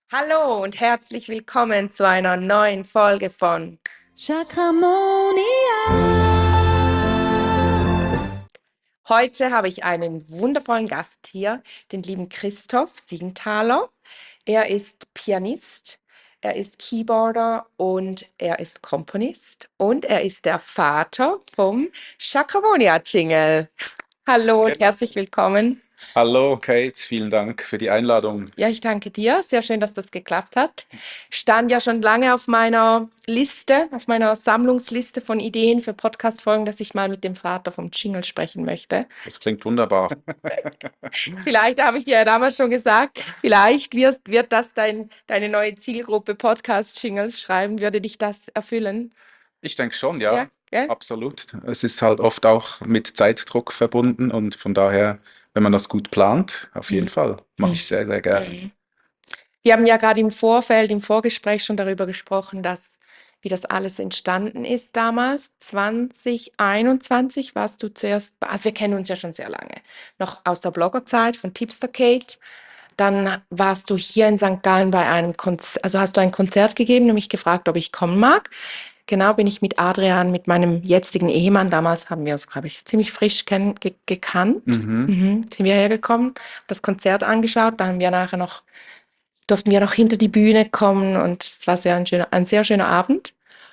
Hallo und herzlich willkommen zu einer neuen Folge von Chakramonia. Heute habe ich einen wundervollen Gast hier, den lieben Christoph Siegenthaler. Er ist Pianist, er ist Keyboarder und er ist Komponist und er ist der Vater vom Chakramonia-Jingle. Hallo und Genau. herzlich willkommen. Hallo Kate, vielen Dank für die Einladung. Ja, ich danke dir. Sehr schön, dass das geklappt hat. Stand ja schon lange auf meiner Liste, auf meiner Sammlungsliste von Ideen für Podcast-Folgen, dass ich mal mit dem Vater vom Jingle sprechen möchte. Das klingt wunderbar. Vielleicht habe ich dir ja damals schon gesagt, vielleicht wird das deine neue Zielgruppe Podcast-Jingles schreiben. Würde dich das erfüllen? Ich denke schon, Ja, ja, gell? absolut. Es ist halt oft auch mit Zeitdruck verbunden und von daher, wenn man das gut plant, auf jeden Mhm. Fall, mache ich sehr, sehr gerne. Mhm. Wir haben ja gerade im Vorgespräch schon darüber gesprochen, wie das alles entstanden ist damals. 2021 warst du zuerst, also wir kennen uns ja schon sehr lange, noch aus der Bloggerzeit von Tipster Kate. Dann warst du hier in St. Gallen bei einem Konzert, also hast du ein Konzert gegeben und mich gefragt, ob ich kommen mag. Genau, bin ich mit Adrian, mit meinem jetzigen Ehemann, damals haben wir uns, glaube ich, ziemlich frisch gekannt, Mhm. sind wir hergekommen, das Konzert angeschaut, dann haben wir nachher durften wir noch hinter die Bühne kommen und es war ein sehr schöner Abend.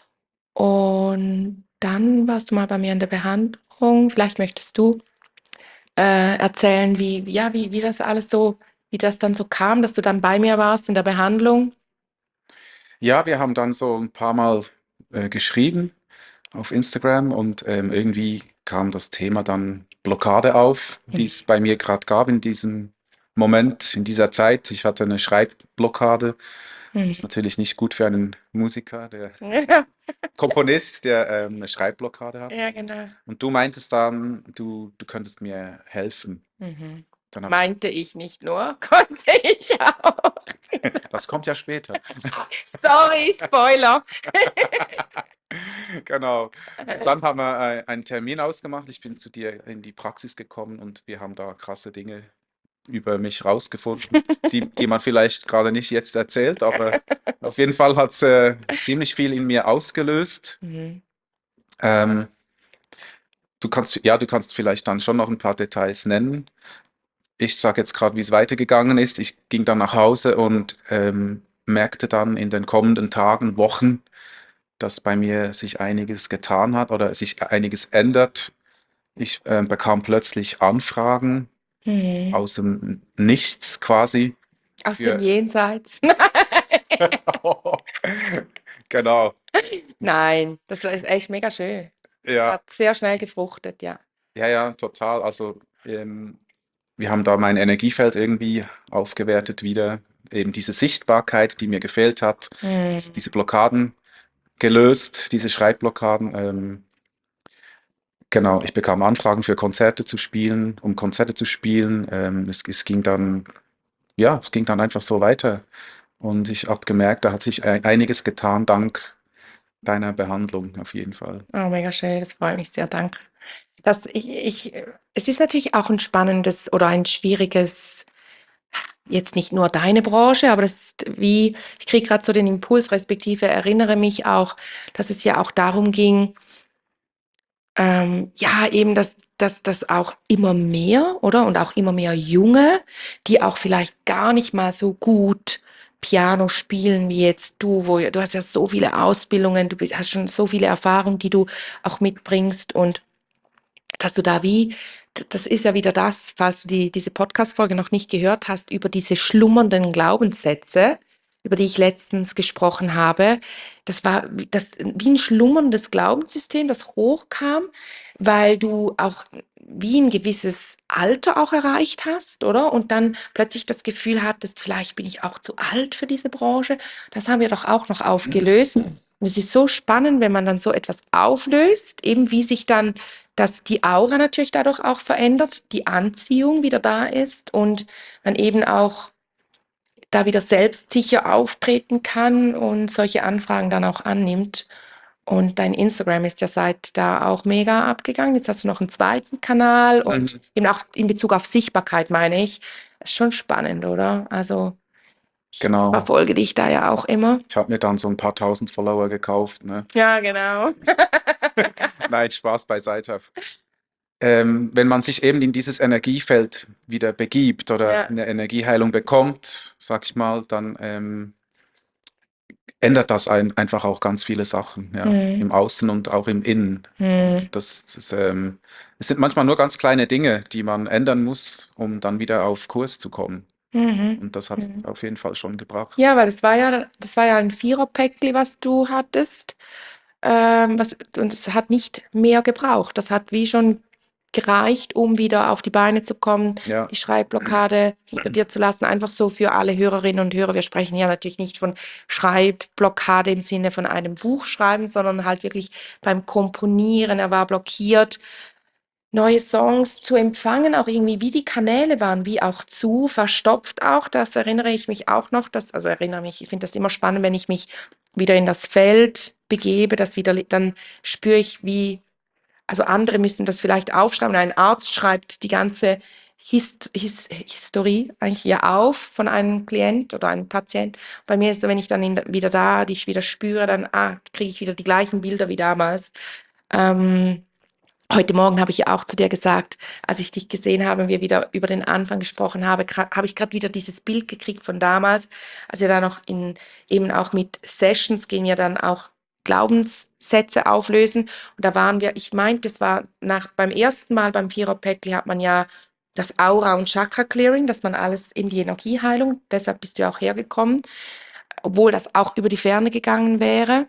Und dann warst du mal bei mir in der Behandlung. Vielleicht möchtest du erzählen, wie das alles so, wie das dann so kam, dass du dann bei mir warst in der Behandlung. Ja, wir haben dann so ein paar Mal geschrieben auf Instagram und irgendwie kam das Thema dann Blockade auf, die es bei mir gerade gab in diesem Moment, in dieser Zeit. Ich hatte eine Schreibblockade. Ist Mhm. natürlich nicht gut für einen Musiker, der Ja, Komponist, der eine Schreibblockade hat. ja, genau. Und du meintest dann, du könntest mir helfen. Mhm. Dann habe ich, Meinte ich nicht nur, konnte ich auch. das kommt ja später. Sorry, Spoiler. Genau. Und dann haben wir einen Termin ausgemacht. Ich bin zu dir in die Praxis gekommen und wir haben da krasse Dinge über mich rausgefunden, die man vielleicht gerade nicht jetzt erzählt, aber auf jeden Fall hat es ziemlich viel in mir ausgelöst. Mhm. Ähm, du kannst vielleicht dann schon noch ein paar Details nennen. Ich sage jetzt gerade, wie es weitergegangen ist. Ich ging dann nach Hause und merkte dann in den kommenden Tagen, Wochen, dass bei mir sich einiges getan hat oder sich einiges ändert. Ich bekam plötzlich Anfragen Mhm. aus dem Nichts quasi Aus dem für. Jenseits. Genau, Nein, ist echt mega schön. Das ja, hat sehr schnell gefruchtet, ja. ja, ja, total. Also wir haben da mein Energiefeld irgendwie aufgewertet wieder. Eben diese Sichtbarkeit, die mir gefehlt hat, Mhm. diese Blockaden gelöst, diese Schreibblockaden. Genau, ich bekam Anfragen für Konzerte zu spielen, um Konzerte zu spielen. Es ging dann, ja, es ging dann einfach so weiter. Und ich habe gemerkt, da hat sich einiges getan dank deiner Behandlung auf jeden Fall. Oh, mega schön, das freut mich sehr, danke. Es ist natürlich auch ein spannendes oder ein schwieriges, jetzt nicht nur deine Branche, aber das ist wie, ich kriege gerade so den Impuls, respektive erinnere mich auch, dass es ja auch darum ging, ja, eben, dass auch immer mehr, oder? Und auch immer mehr Junge, die auch vielleicht gar nicht mal so gut Piano spielen wie jetzt du, du hast ja so viele Ausbildungen, hast schon so viele Erfahrungen, die du auch mitbringst und dass du da das ist ja wieder das, falls du diese Podcast-Folge noch nicht gehört hast, über diese schlummernden Glaubenssätze, über die ich letztens gesprochen habe. Das war wie ein schlummerndes Glaubenssystem, das hochkam, weil du auch wie ein gewisses Alter auch erreicht hast, oder? Und dann plötzlich das Gefühl hattest, vielleicht bin ich auch zu alt für diese Branche. Das haben wir doch auch noch aufgelöst. Und es ist so spannend, wenn man dann so etwas auflöst, eben wie sich dann die Aura natürlich dadurch auch verändert, die Anziehung wieder da ist und man eben auch da wieder selbstsicher auftreten kann und solche Anfragen dann auch annimmt. Und dein Instagram ist ja seit da auch mega abgegangen. Jetzt hast du noch einen zweiten Kanal und Mhm. eben auch in Bezug auf Sichtbarkeit, meine ich. Ist schon spannend, oder? Also, Ich Genau. verfolge dich da ja auch immer. Ich habe mir dann so ein paar tausend Follower gekauft, ne? Ja, genau. Nein, Spaß beiseite. Wenn man sich eben in dieses Energiefeld wieder begibt oder Ja. eine Energieheilung bekommt, sag ich mal, dann ändert das einfach auch ganz viele Sachen, ja, Mhm. im Außen und auch im Innen. Mhm. Und es sind manchmal nur ganz kleine Dinge, die man ändern muss, um dann wieder auf Kurs zu kommen. Mhm. Und das hat es Mhm. auf jeden Fall schon gebracht. Ja, weil das war ja ein Vierer-Päckli, was du hattest. Und es hat nicht mehr gebraucht. Das hat wie schon gereicht, um wieder auf die Beine zu kommen, Ja, die Schreibblockade hinter dir zu lassen. Einfach so für alle Hörerinnen und Hörer. Wir sprechen ja natürlich nicht von Schreibblockade im Sinne von einem Buch schreiben, sondern halt wirklich beim Komponieren. Er war blockiert, neue Songs zu empfangen, auch irgendwie, wie die Kanäle waren, wie auch zu, verstopft auch. Das erinnere ich mich auch noch. Ich finde das immer spannend, wenn ich mich wieder in das Feld begebe, dann spüre ich, also andere müssen das vielleicht aufschreiben. Ein Arzt schreibt die ganze Historie eigentlich ja auf von einem Klient oder einem Patient. Bei mir ist so, wenn ich dann dich wieder spüre, dann kriege ich wieder die gleichen Bilder wie damals. Ähm, Heute Morgen habe ich ja auch zu dir gesagt, als ich dich gesehen habe und wir wieder über den Anfang gesprochen haben, habe ich gerade wieder dieses Bild gekriegt von damals, als wir da noch eben auch mit Sessions gehen ja dann auch Glaubenssätze auflösen. Und da waren wir, ich meinte, das war beim ersten Mal beim Vierer-Päckli hat man ja das Aura- und Chakra-Clearing, dass man alles in die Energieheilung, deshalb bist du ja auch hergekommen, obwohl das auch über die Ferne gegangen wäre.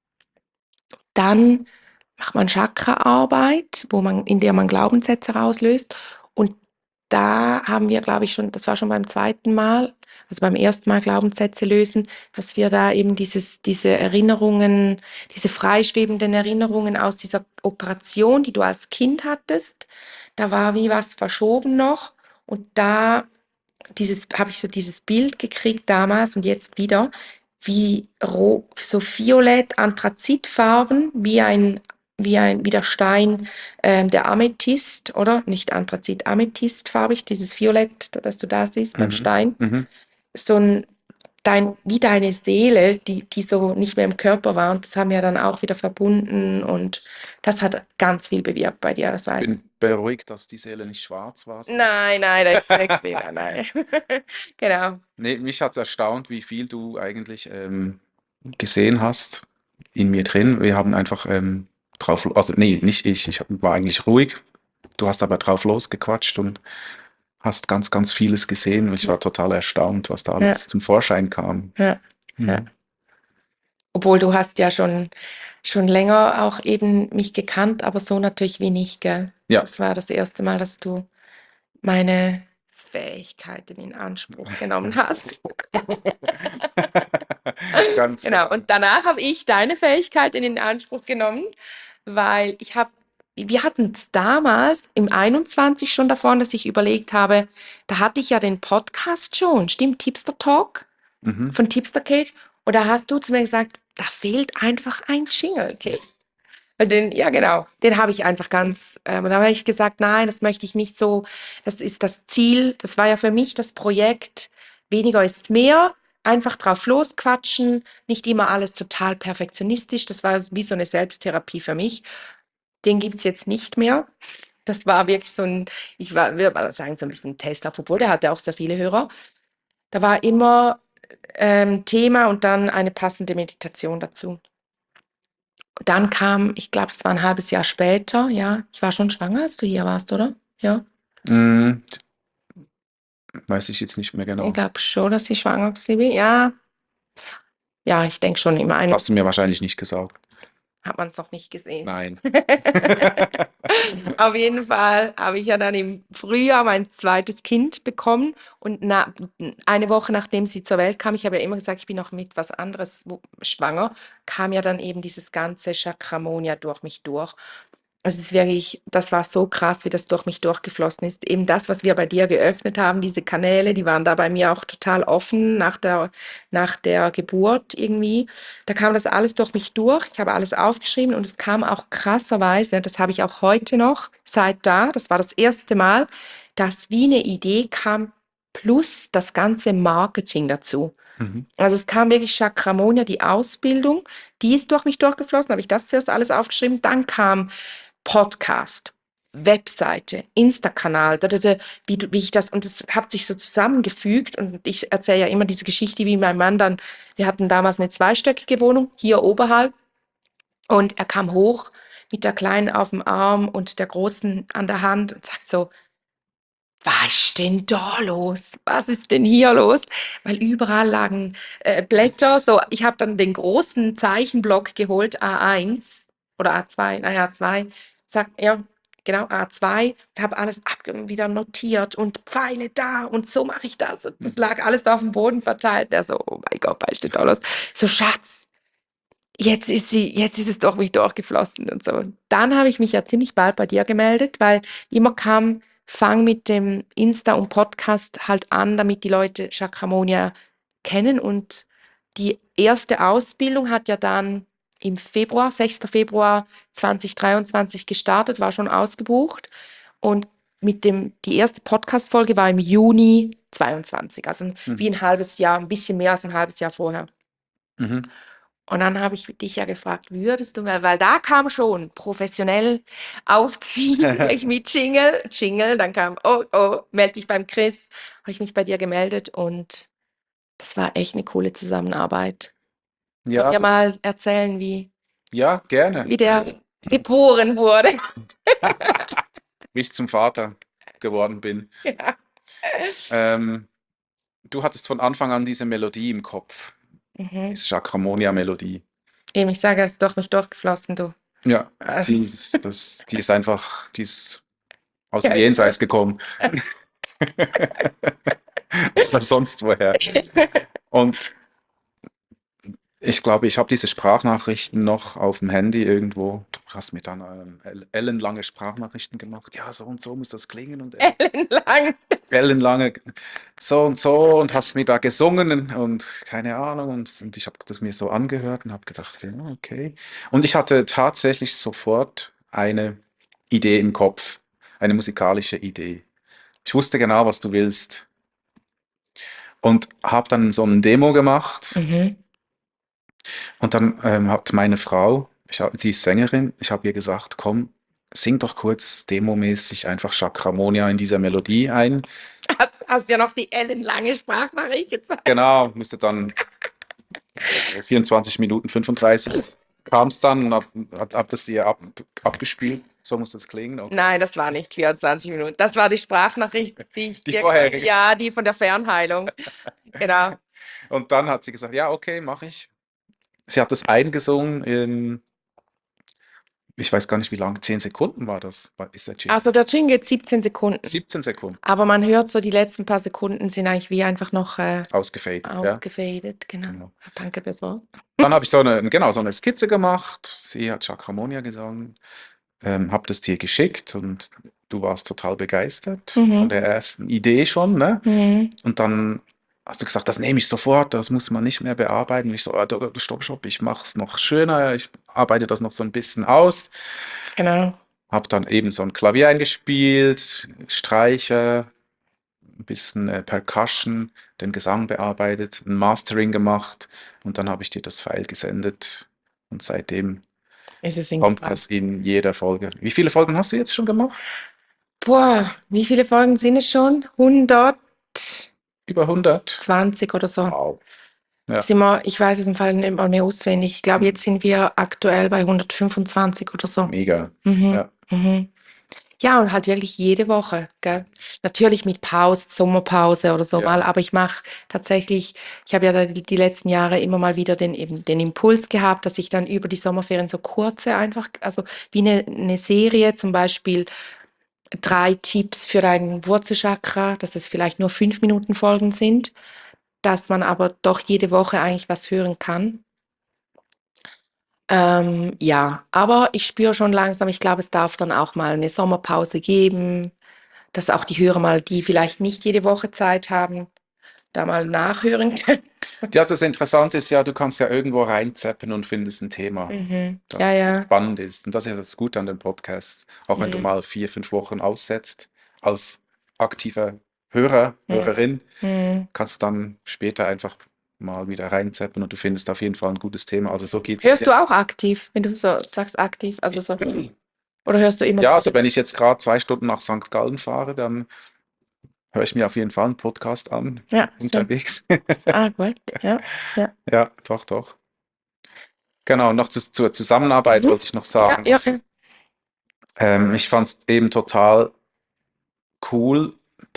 Dann macht man Chakraarbeit, in der man Glaubenssätze rauslöst. Und da haben wir, glaube ich, das war schon beim zweiten Mal, also beim ersten Mal Glaubenssätze lösen, dass wir da eben diese Erinnerungen, diese freischwebenden Erinnerungen aus dieser Operation, die du als Kind hattest, da war wie was verschoben noch. Und da habe ich so dieses Bild gekriegt damals und jetzt wieder, wie so violett anthrazitfarben, wie der Stein, der Amethyst, oder? Nicht Anthrazit, amethystfarbig, dieses Violett, das du da siehst beim Stein. mhm. So wie deine Seele, die so nicht mehr im Körper war. Und das haben wir dann auch wieder verbunden. Und das hat ganz viel bewirkt bei dir. Das war Bin beruhigt, dass die Seele nicht schwarz war. Nein, da ist nichts mehr. Nein. Genau. Nee, mich hat es erstaunt, wie viel du eigentlich gesehen hast in mir drin. Wir haben einfach also nee, nicht ich war eigentlich ruhig. Du hast aber drauf losgequatscht und hast ganz, ganz vieles gesehen. Ich war total erstaunt, was da Ja, alles zum Vorschein kam. ja, ja. Mhm. Obwohl du hast ja schon länger auch eben mich gekannt, aber so natürlich wie nicht, gell? Ja, Das war das erste Mal, dass du meine Fähigkeiten in Anspruch genommen hast. ganz Genau. Und danach habe ich deine Fähigkeiten in Anspruch genommen, weil wir hatten es damals im 21 schon davon, dass ich überlegt habe, da hatte ich ja den Podcast schon, stimmt, Tipster Talk Mhm. von Tipster Kate. Und da hast du zu mir gesagt, da fehlt einfach ein Jingle, Kate. Ja genau, den habe ich einfach und da habe ich gesagt, nein, das möchte ich nicht so, das ist das Ziel, das war ja für mich das Projekt, weniger ist mehr, einfach drauf losquatschen, nicht immer alles total perfektionistisch, das war wie so eine Selbsttherapie für mich. Den gibt es jetzt nicht mehr. Das war wirklich würde mal sagen, so ein bisschen ein Testlauf, obwohl der hatte auch sehr viele Hörer. Da war immer Thema und dann eine passende Meditation dazu. Dann ich glaube, es war ein halbes Jahr später, ja. Ich war schon schwanger, als du hier warst, oder? Ja. Mm, weiß ich jetzt nicht mehr Ich genau. glaube schon, dass ich schwanger war. Ja. Ja, ich denke schon, im einen Hast du mir wahrscheinlich nicht gesagt. hat man es noch nicht gesehen. Nein. Auf jeden Fall habe ich ja dann im Frühjahr mein zweites Kind bekommen und eine Woche nachdem sie zur Welt kam, ich habe ja immer gesagt, ich bin noch mit was anderes schwanger, kam ja dann eben dieses ganze Chakramonia durch mich durch. Also es ist wirklich, das war so krass, wie das durch mich durchgeflossen ist. Eben das, was wir bei dir geöffnet haben, diese Kanäle, die waren da bei mir auch total offen nach der Geburt irgendwie. Da kam das alles durch mich durch. Ich habe alles aufgeschrieben und es kam auch krasserweise, das habe ich auch heute noch, das war das erste Mal, dass wie eine Idee kam, plus das ganze Marketing dazu. Mhm. Also es kam wirklich Chakramonia, die Ausbildung, die ist durch mich durchgeflossen, habe ich das zuerst alles aufgeschrieben. Dann kam Podcast, Webseite, Insta-Kanal, wie ich das, und es hat sich so zusammengefügt. Und ich erzähle ja immer diese Geschichte, wie mein Mann dann, wir hatten damals eine zweistöckige Wohnung, hier oberhalb, und er kam hoch mit der Kleinen auf dem Arm und der Großen an der Hand und sagt so, was ist denn da los? Was ist denn hier los? Weil überall lagen Blätter. So, ich habe dann den großen Zeichenblock geholt, A1 oder A2, naja, A2. Ja, genau, A2. Und habe alles wieder notiert und Pfeile da und so mache ich das. Und das lag alles da auf dem Boden verteilt. Der so, oh mein Gott, was ist denn da los? So, Schatz, jetzt ist es doch mich durchgeflossen und so. Dann habe ich mich ja ziemlich bald bei dir gemeldet, weil immer kam, fang mit dem Insta und Podcast halt an, damit die Leute Chakramonia kennen. Und die erste Ausbildung hat ja dann im Februar, 6. Februar 2023 gestartet, war schon ausgebucht. Und die erste Podcast-Folge war im Juni 22, also wie Mhm. ein halbes Jahr, ein bisschen mehr als ein halbes Jahr vorher. Mhm. Und dann habe ich dich ja gefragt, würdest du mal, weil da kam schon professionell aufziehen, ich mit Jingle, dann kam, oh, melde dich beim Chris, habe ich mich bei dir gemeldet und das war echt eine coole Zusammenarbeit. Und Ja, mir mal erzählen, ja, gerne. wie der geboren wurde. Wie ich zum Vater geworden bin. Ja. Ähm, Du hattest von Anfang an diese Melodie im Kopf, Mhm. diese Chakramonia-Melodie. Eben, ich sage, es ist doch nicht durchgeflossen, du. Ja, Also, die ist einfach, die ist aus dem ja. Jenseits gekommen. Oder sonst woher. Und ich glaube, ich habe diese Sprachnachrichten noch auf dem Handy irgendwo. Du hast mir dann ellenlange Sprachnachrichten gemacht. Ja, so und so muss das klingen und Ellenlang. ellenlange so und hast mir da gesungen und keine Ahnung. Und ich habe das mir so angehört und habe gedacht, ja, okay. Und ich hatte tatsächlich sofort eine Idee im Kopf, eine musikalische Idee. Ich wusste genau, was du willst. Und habe dann so ein Demo gemacht. Mhm. Und dann hat meine Frau, die ist Sängerin, ich habe ihr gesagt, komm, sing doch kurz demomäßig einfach Chakramonia in dieser Melodie ein. Hast ja noch die ellenlange Sprachnachricht gezeigt. Genau, müsste dann 24 Minuten 35 kam es dann und hab das ihr abgespielt. So muss das klingen. Okay. Nein, das war nicht 24 Minuten. Das war die Sprachnachricht, die ich Die dir, vorherige. ja, die von der Fernheilung. Genau. Und dann hat sie gesagt, ja, okay, mache ich. Sie hat das eingesungen in, ich weiß gar nicht wie lange, 10 Sekunden war das, ist der Jingle. Also der Jingle geht 17 Sekunden. 17 Sekunden Aber man hört so, die letzten paar Sekunden sind eigentlich wie einfach noch ausgefadet, ja. aufgefadet. Genau. Genau. Danke fürs Wort. Dann habe ich genau, so eine Skizze gemacht. Sie hat Chakramonia gesungen, habe das dir geschickt und du warst total begeistert von der ersten Idee schon, ne? Mhm. Und dann hast du gesagt, das nehme ich sofort, das muss man nicht mehr bearbeiten. Und ich so, stopp, ich mache es noch schöner, ich arbeite das noch so ein bisschen aus. Genau. Habe dann eben so ein Klavier eingespielt, Streicher, ein bisschen Percussion, den Gesang bearbeitet, ein Mastering gemacht und dann habe ich dir das File gesendet und seitdem Ist es kommt hingebracht. das in jeder Folge. Wie viele Folgen hast du jetzt schon gemacht? Boah, wie viele Folgen sind es schon? 120 Über 100? oder so. Wow. Ja, Ich weiß es im Fall nicht mal mehr auswendig. Ich glaube, jetzt sind wir aktuell bei 125 oder so. mega. Mhm. Ja. Mhm. Ja, und halt wirklich jede Woche, gell? Natürlich mit Pause, Sommerpause oder so Ja. mal, aber ich mache tatsächlich, ich habe ja die letzten Jahre immer mal wieder den Impuls gehabt, dass ich dann über die Sommerferien so kurze einfach, also wie eine Serie, zum Beispiel 3 Tipps für dein Wurzelchakra, dass es vielleicht nur 5 Minuten Folgen sind, dass man aber doch jede Woche eigentlich was hören kann. Ja, aber ich spüre schon langsam, ich glaube, es darf dann auch mal eine Sommerpause geben, dass auch die Hörer mal, die vielleicht nicht jede Woche Zeit haben, da mal nachhören können. Ja, das Interessante ist ja, du kannst ja irgendwo reinzappen und findest ein Thema, das Ja, ja. spannend ist. Und das ist ja das Gute an dem Podcast. Auch wenn du Mhm. mal 4, 5 Wochen aussetzt, als aktiver Hörer, Mhm. Hörerin, Mhm. kannst du dann später einfach mal wieder reinzeppen und du findest auf jeden Fall ein gutes Thema. Also so geht's Hörst mir. du auch aktiv, wenn du so sagst aktiv, also so, oder hörst du immer Ja, also wieder? wenn ich jetzt gerade 2 Stunden nach St. Gallen fahre, dann höre ich mir auf jeden Fall einen Podcast an Ja, schön. unterwegs. Ah, gut. Ja, ja. Ja, doch, doch. Genau, noch zur Zusammenarbeit Mhm. wollte ich noch Ja, sagen, ja, ja. ich fand es eben total cool,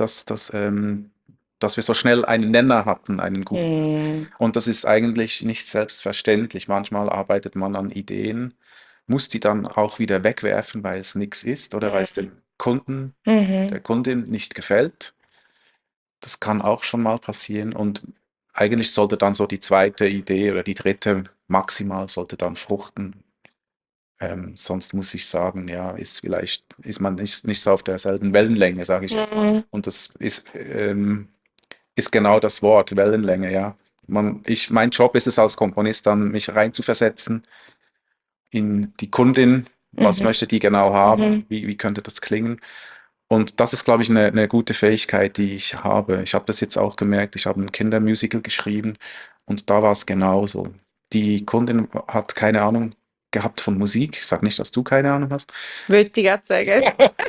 dass wir so schnell einen Nenner hatten, einen guten. Mhm. Und das ist eigentlich nicht selbstverständlich. Manchmal arbeitet man an Ideen, muss die dann auch wieder wegwerfen, weil es nichts ist oder weil es dem Kunden, der Mhm. Kundin nicht gefällt. Das kann auch schon mal passieren. Und eigentlich sollte dann so die zweite Idee oder die dritte maximal sollte dann fruchten. Sonst muss ich sagen, ja, ist man nicht so auf derselben Wellenlänge, sage ich jetzt mal. Mhm. Und das ist genau das Wort, Wellenlänge, ja. Mein Job ist es als Komponist dann, mich reinzuversetzen in die Kundin. Was Mhm. möchte die genau haben? Mhm. Wie könnte das klingen? Und das ist, glaube ich, eine gute Fähigkeit, die ich habe. Ich habe das jetzt auch gemerkt. Ich habe ein Kindermusical geschrieben und da war es genauso. Die Kundin hat keine Ahnung gehabt von Musik. Ich sage nicht, dass du keine Ahnung hast. Wollte ich grad sagen.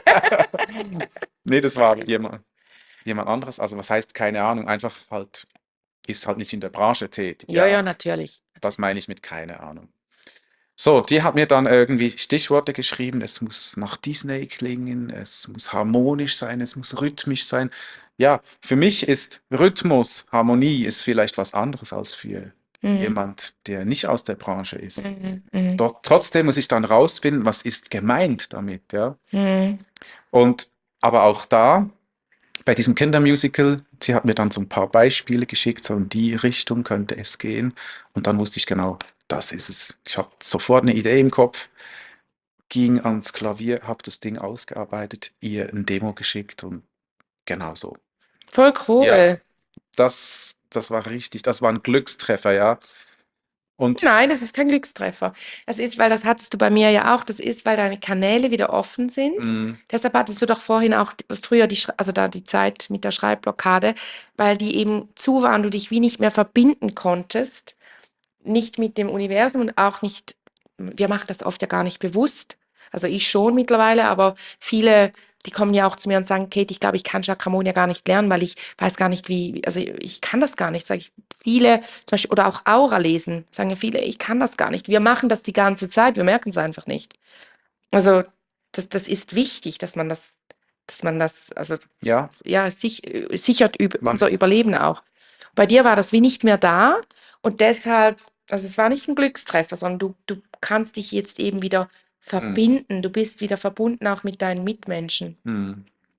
Nee, das war jemand anderes. Also was heißt keine Ahnung? Einfach halt, ist halt nicht in der Branche tätig. Ja, Ja, ja, natürlich. das meine ich mit keine Ahnung. So, die hat mir dann irgendwie Stichworte geschrieben. Es muss nach Disney klingen, es muss harmonisch sein, es muss rhythmisch sein. Ja, für mich ist Rhythmus, Harmonie ist vielleicht was anderes als für Mhm. jemand, der nicht aus der Branche ist. Mhm. Mhm. Dort, trotzdem muss ich dann rausfinden, was ist gemeint damit, ja. Mhm. Und aber auch da, bei diesem Kindermusical, sie hat mir dann so ein paar Beispiele geschickt, so in die Richtung könnte es gehen. Und dann wusste ich genau, das ist es. Ich habe sofort eine Idee im Kopf, ging ans Klavier, habe das Ding ausgearbeitet, ihr ein Demo geschickt und genau so. Voll Ja, cool. das war richtig, das war ein Glückstreffer, ja. Und Nein, das ist kein Glückstreffer. Das ist, weil das hattest du bei mir ja auch, das ist, weil deine Kanäle wieder offen sind. mh, Deshalb hattest du doch vorhin auch früher also da die Zeit mit der Schreibblockade, weil die eben zu waren, du dich wie nicht mehr verbinden konntest, nicht mit dem Universum und auch nicht, wir machen das oft ja gar nicht bewusst. Also ich schon mittlerweile, aber viele, die kommen ja auch zu mir und sagen, Kate, ich glaube, ich kann Chakramonia ja gar nicht lernen, weil ich weiß gar nicht, also ich kann das gar nicht, sage ich. Viele, zum Beispiel, oder auch Aura lesen, sagen ja viele, ich kann das gar nicht. Wir machen das die ganze Zeit, wir merken es einfach nicht. Also das ist wichtig, dass man das, also ja, ja, sichert man, unser Überleben auch. Bei dir war das wie nicht mehr da und deshalb, also es war nicht ein Glückstreffer, sondern du kannst dich jetzt eben wieder mh, verbinden. Du bist wieder verbunden auch mit deinen Mitmenschen. mh.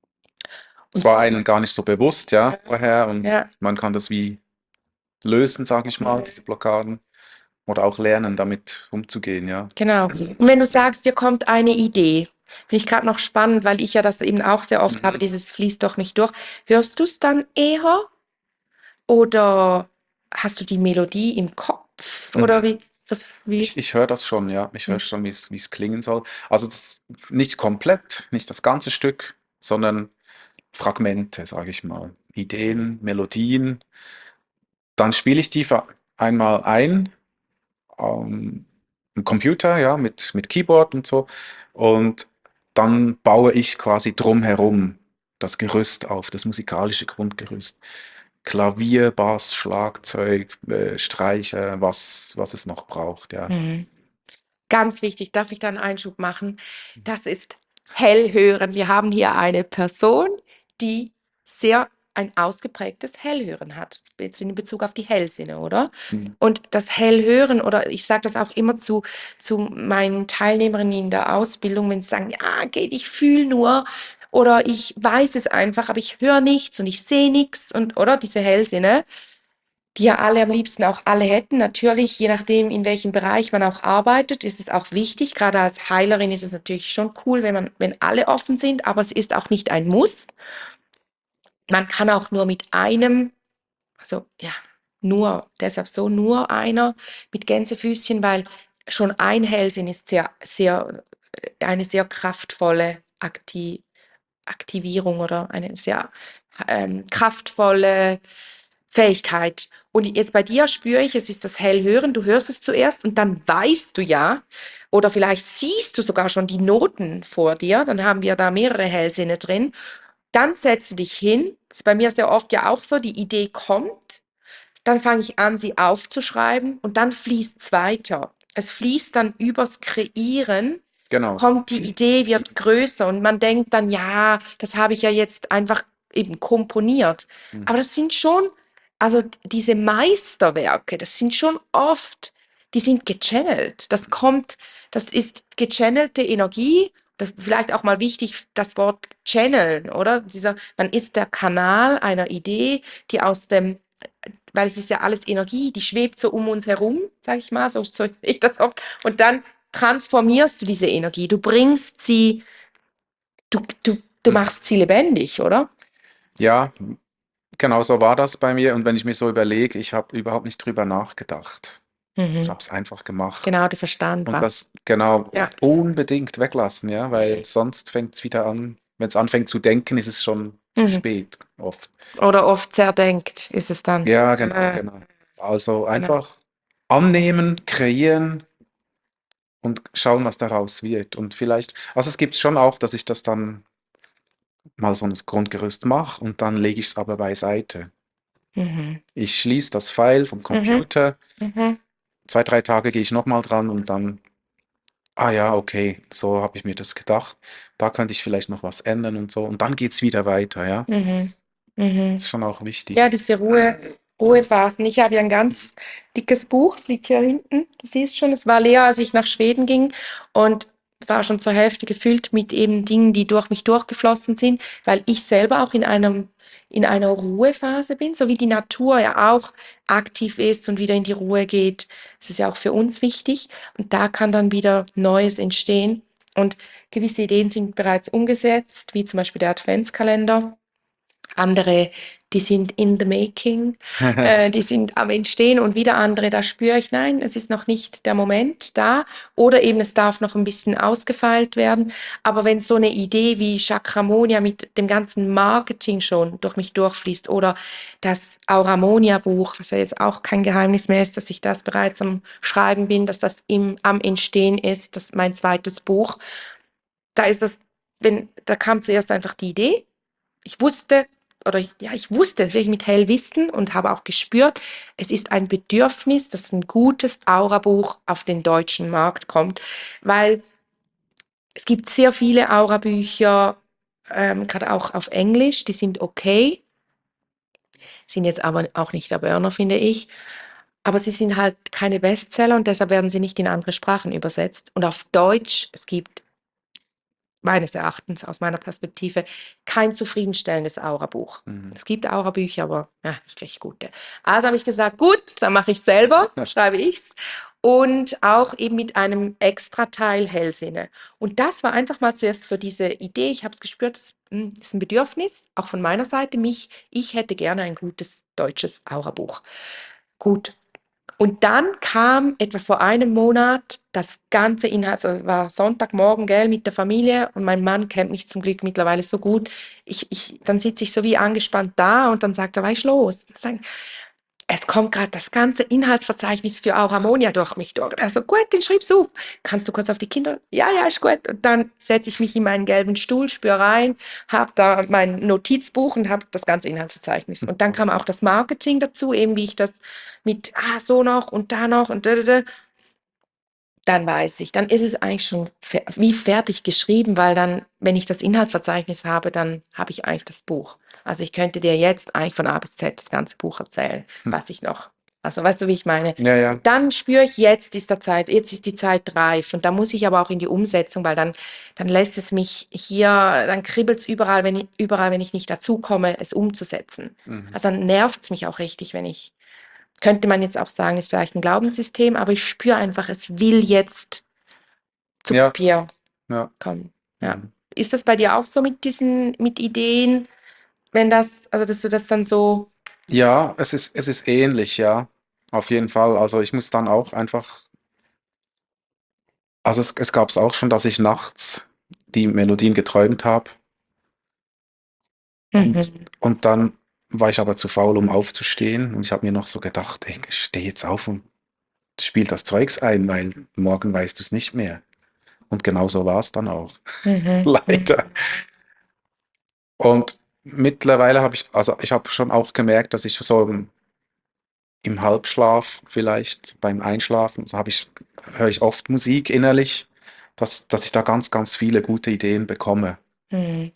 Es Und war einem gar nicht so bewusst, ja, ja, vorher und ja, man kann das wie lösen, sage ich mal, diese Blockaden oder auch lernen, damit umzugehen, ja. genau. Und wenn du sagst, dir kommt eine Idee, finde ich gerade noch spannend, weil ich ja das eben auch sehr oft habe, Mhm. dieses fließt doch nicht durch. Hörst du es dann eher oder hast du die Melodie im Kopf oder Mhm. wie ist? Ich höre das schon, ja. Ich höre schon, wie es klingen soll. Also das, nicht komplett, nicht das ganze Stück, sondern Fragmente, sage ich mal. Ideen, Melodien. Dann spiele ich die einmal ein, ähm, im Computer, ja, mit Keyboard und so. Und dann baue ich quasi drumherum das Gerüst auf, das musikalische Grundgerüst. Klavier, Bass, Schlagzeug, Streicher, was es noch braucht, ja. Mhm. Ganz wichtig, darf ich da einen Einschub machen? Das ist Hellhören. Wir haben hier eine Person, die sehr ein ausgeprägtes Hellhören hat, jetzt in Bezug auf die Hellsinne, oder? Mhm. Und das Hellhören, oder ich sage das auch immer zu meinen Teilnehmerinnen in der Ausbildung, wenn sie sagen, ja, geht, ich fühle nur oder ich weiß es einfach, aber ich höre nichts und ich sehe nichts und oder diese Hellsinne, die ja alle am liebsten auch alle hätten. Natürlich, je nachdem, in welchem Bereich man auch arbeitet, ist es auch wichtig. Gerade als Heilerin ist es natürlich schon cool, wenn alle offen sind, aber es ist auch nicht ein Muss. Man kann auch nur mit einem, also ja, deshalb so nur einer mit Gänsefüßchen, weil schon ein Hellsinn ist eine sehr kraftvolle Aktivierung oder eine sehr kraftvolle Fähigkeit. Und jetzt bei dir spüre ich, es ist das Hellhören, du hörst es zuerst und dann weißt du ja, oder vielleicht siehst du sogar schon die Noten vor dir, dann haben wir da mehrere Hellsinne drin. Dann setzt du dich hin, ist bei mir sehr oft ja auch so, die Idee kommt, dann fange ich an, sie aufzuschreiben und dann fließt es weiter. Es fließt dann übers Kreieren, Genau. kommt die Idee, wird größer und man denkt dann, ja, das habe ich ja jetzt einfach eben komponiert. Mhm. Aber das sind schon, also diese Meisterwerke, das sind schon oft, die sind gechannelt. Das kommt, das ist gechannelte Energie. Das ist vielleicht auch mal wichtig, das Wort channeln, oder? Man ist der Kanal einer Idee, die aus dem, weil es ist ja alles Energie, die schwebt so um uns herum, sage ich mal, so sehe ich das oft. Und dann transformierst du diese Energie, du bringst sie, du Mhm. machst sie lebendig, oder? Ja, genau so war das bei mir. Und wenn ich mir so überlege, ich habe überhaupt nicht drüber nachgedacht. Ich Mhm. habe es einfach gemacht. Genau, der Verstand Und war. das genau Ja. unbedingt weglassen, ja, weil sonst fängt es wieder an. Wenn es anfängt zu denken, ist es schon zu Mhm. spät, oft. Oder oft zerdenkt ist es dann. Ja, genau, genau. Also Genau. einfach annehmen, kreieren und schauen, was daraus wird. Und vielleicht, also es gibt schon auch, dass ich das dann mal so ein Grundgerüst mache und dann lege ich es aber beiseite. Mhm. Ich schließe das File vom Mhm. Computer, Mhm. 2, 3 Tage gehe ich nochmal dran und dann, ah ja, okay, so habe ich mir das gedacht. Da könnte ich vielleicht noch was ändern und so. Und dann geht es wieder weiter, ja. Mhm. Mhm. Ist schon auch wichtig. Ja, diese Ruhephasen. Ich habe ja ein ganz dickes Buch, es liegt hier hinten. Du siehst schon, es war leer, als ich nach Schweden ging und es war schon zur Hälfte gefüllt mit eben Dingen, die durch mich durchgeflossen sind, weil ich selber auch in einer Ruhephase bin, so wie die Natur ja auch aktiv ist und wieder in die Ruhe geht. Das ist ja auch für uns wichtig und da kann dann wieder Neues entstehen und gewisse Ideen sind bereits umgesetzt, wie zum Beispiel der Adventskalender. Andere, die sind in the making, die sind am Entstehen und wieder andere, da spüre ich, nein, es ist noch nicht der Moment da oder eben es darf noch ein bisschen ausgefeilt werden. Aber wenn so eine Idee wie Chakramonia mit dem ganzen Marketing schon durch mich durchfließt oder das Auramonia-Buch, was ja jetzt auch kein Geheimnis mehr ist, dass ich das bereits am Schreiben bin, dass das am Entstehen ist, das ist mein zweites Buch, da ist das, da kam zuerst einfach die Idee, ich wusste, oder ja, ich wusste es wirklich mit Hellwissen und habe auch gespürt, es ist ein Bedürfnis, dass ein gutes Aura-Buch auf den deutschen Markt kommt, weil es gibt sehr viele Aura-Bücher, gerade auch auf Englisch, die sind okay, sind jetzt aber auch nicht der Burner, finde ich. Aber sie sind halt keine Bestseller und deshalb werden sie nicht in andere Sprachen übersetzt. Und auf Deutsch, es gibt meines Erachtens, aus meiner Perspektive, kein zufriedenstellendes Aura-Buch. Mhm. Es gibt Aura-Bücher, aber ja, nicht richtig gute. Also habe ich gesagt, gut, dann mache ich selber, schreibe ich's. Und auch eben mit einem extra Teil Hellsinne. Und das war einfach mal zuerst so diese Idee. Ich habe es gespürt, das ist ein Bedürfnis, auch von meiner Seite. Ich hätte gerne ein gutes deutsches Aura-Buch. Gut, und dann kam etwa vor einem Monat das ganze Inhalt, also es war Sonntagmorgen, gell, mit der Familie und mein Mann kennt mich zum Glück mittlerweile so gut. Dann sitze ich so wie angespannt da und dann sagt er, was ist los? Es kommt gerade das ganze Inhaltsverzeichnis für Auramonia durch mich durch. Also gut, den schreib's auf. Kannst du kurz auf die Kinder? Ja, ja, ist gut. Und dann setze ich mich in meinen gelben Stuhl, spüre rein, habe da mein Notizbuch und habe das ganze Inhaltsverzeichnis. Und dann kam auch das Marketing dazu, eben wie ich das mit so noch und da noch und da. Dann weiß ich, dann ist es eigentlich schon wie fertig geschrieben, weil dann, wenn ich das Inhaltsverzeichnis habe, dann habe ich eigentlich das Buch. Also ich könnte dir jetzt eigentlich von A bis Z das ganze Buch erzählen, Hm. was ich noch, also weißt du, wie ich meine? Ja, ja. Und dann spüre ich, jetzt ist die Zeit reif und da muss ich aber auch in die Umsetzung, weil dann lässt es mich hier, dann kribbelt es überall, wenn ich nicht dazu komme, es umzusetzen. Mhm. Also dann nervt es mich auch richtig, wenn ich könnte man jetzt auch sagen, ist vielleicht ein Glaubenssystem, aber ich spüre einfach, es will jetzt zu Ja, Papier ja. kommen. Ja. Mhm. Ist das bei dir auch so mit Ideen, wenn also dass du das dann so, Ja, es ist ähnlich, ja. Auf jeden Fall. Also ich muss dann auch einfach, also es gab es auch schon, dass ich nachts die Melodien geträumt habe und, mhm. und dann war ich aber zu faul, um aufzustehen. Und ich habe mir noch so gedacht, ey, steh jetzt auf und spiel das Zeugs ein, weil morgen weißt du es nicht mehr. Und genau so war es dann auch. Mhm. Leider. Und mittlerweile habe ich habe schon auch gemerkt, dass ich so im Halbschlaf vielleicht beim Einschlafen, höre ich oft Musik innerlich, dass ich da ganz, ganz viele gute Ideen bekomme. Mhm.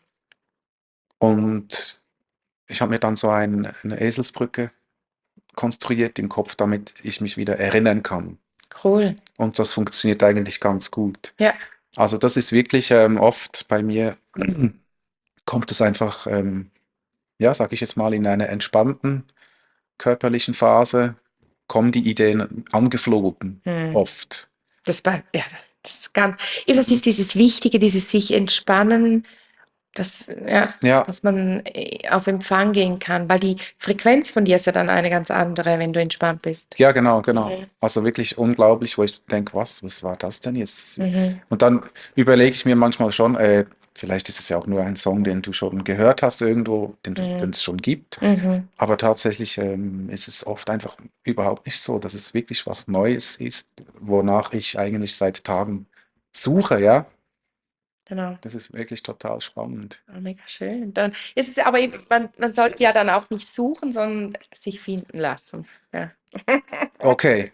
Und ich habe mir dann so eine Eselsbrücke konstruiert im Kopf, damit ich mich wieder erinnern kann. Cool. Und das funktioniert eigentlich ganz gut. Ja. Also das ist wirklich oft bei mir, kommt es einfach, ja, sage ich jetzt mal, in einer entspannten körperlichen Phase, kommen die Ideen angeflogen, Mhm. oft. Ja, das ist ganz, eben das ist dieses Wichtige, dieses sich entspannen, ja, Ja, dass man auf Empfang gehen kann, weil die Frequenz von dir ist ja dann eine ganz andere, wenn du entspannt bist. ja, genau, genau. Mhm. Also wirklich unglaublich, wo ich denke, was war das denn jetzt? Mhm. Und dann überlege ich mir manchmal schon, vielleicht ist es ja auch nur ein Song, den du schon gehört hast irgendwo, den Mhm. es schon gibt. Mhm. Aber tatsächlich ist es oft einfach überhaupt nicht so, dass es wirklich was Neues ist, wonach ich eigentlich seit Tagen suche, ja. Genau. Das ist wirklich total spannend. Ah, mega schön. Dann ist es aber eben, man sollte ja dann auch nicht suchen, sondern sich finden lassen. Ja. Okay.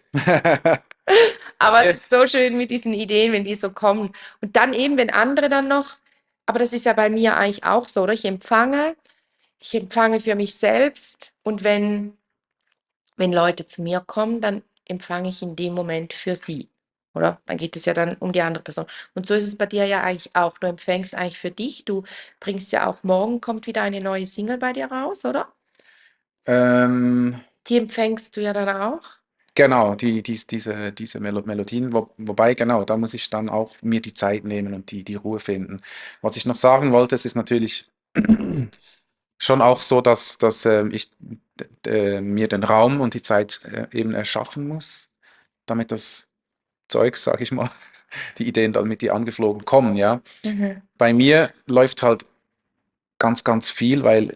Aber es Ja. ist so schön mit diesen Ideen, wenn die so kommen. Und dann eben, wenn andere dann noch, aber das ist ja bei mir eigentlich auch so, oder? Ich empfange für mich selbst und wenn Leute zu mir kommen, dann empfange ich in dem Moment für sie, oder? Dann geht es ja dann um die andere Person. Und so ist es bei dir ja eigentlich auch. Du empfängst eigentlich für dich. Du bringst ja auch morgen kommt wieder eine neue Single bei dir raus, oder? Ähm, Die empfängst du ja dann auch. genau, diese Melodien, wobei, genau, da muss ich dann auch mir die Zeit nehmen und die Ruhe finden. Was ich noch sagen wollte, es ist natürlich schon auch so, dass ich mir den Raum und die Zeit eben erschaffen muss, damit das Zeug, sag ich mal, die Ideen dann mit dir angeflogen kommen, ja. Mhm. Bei mir läuft halt ganz, ganz viel, weil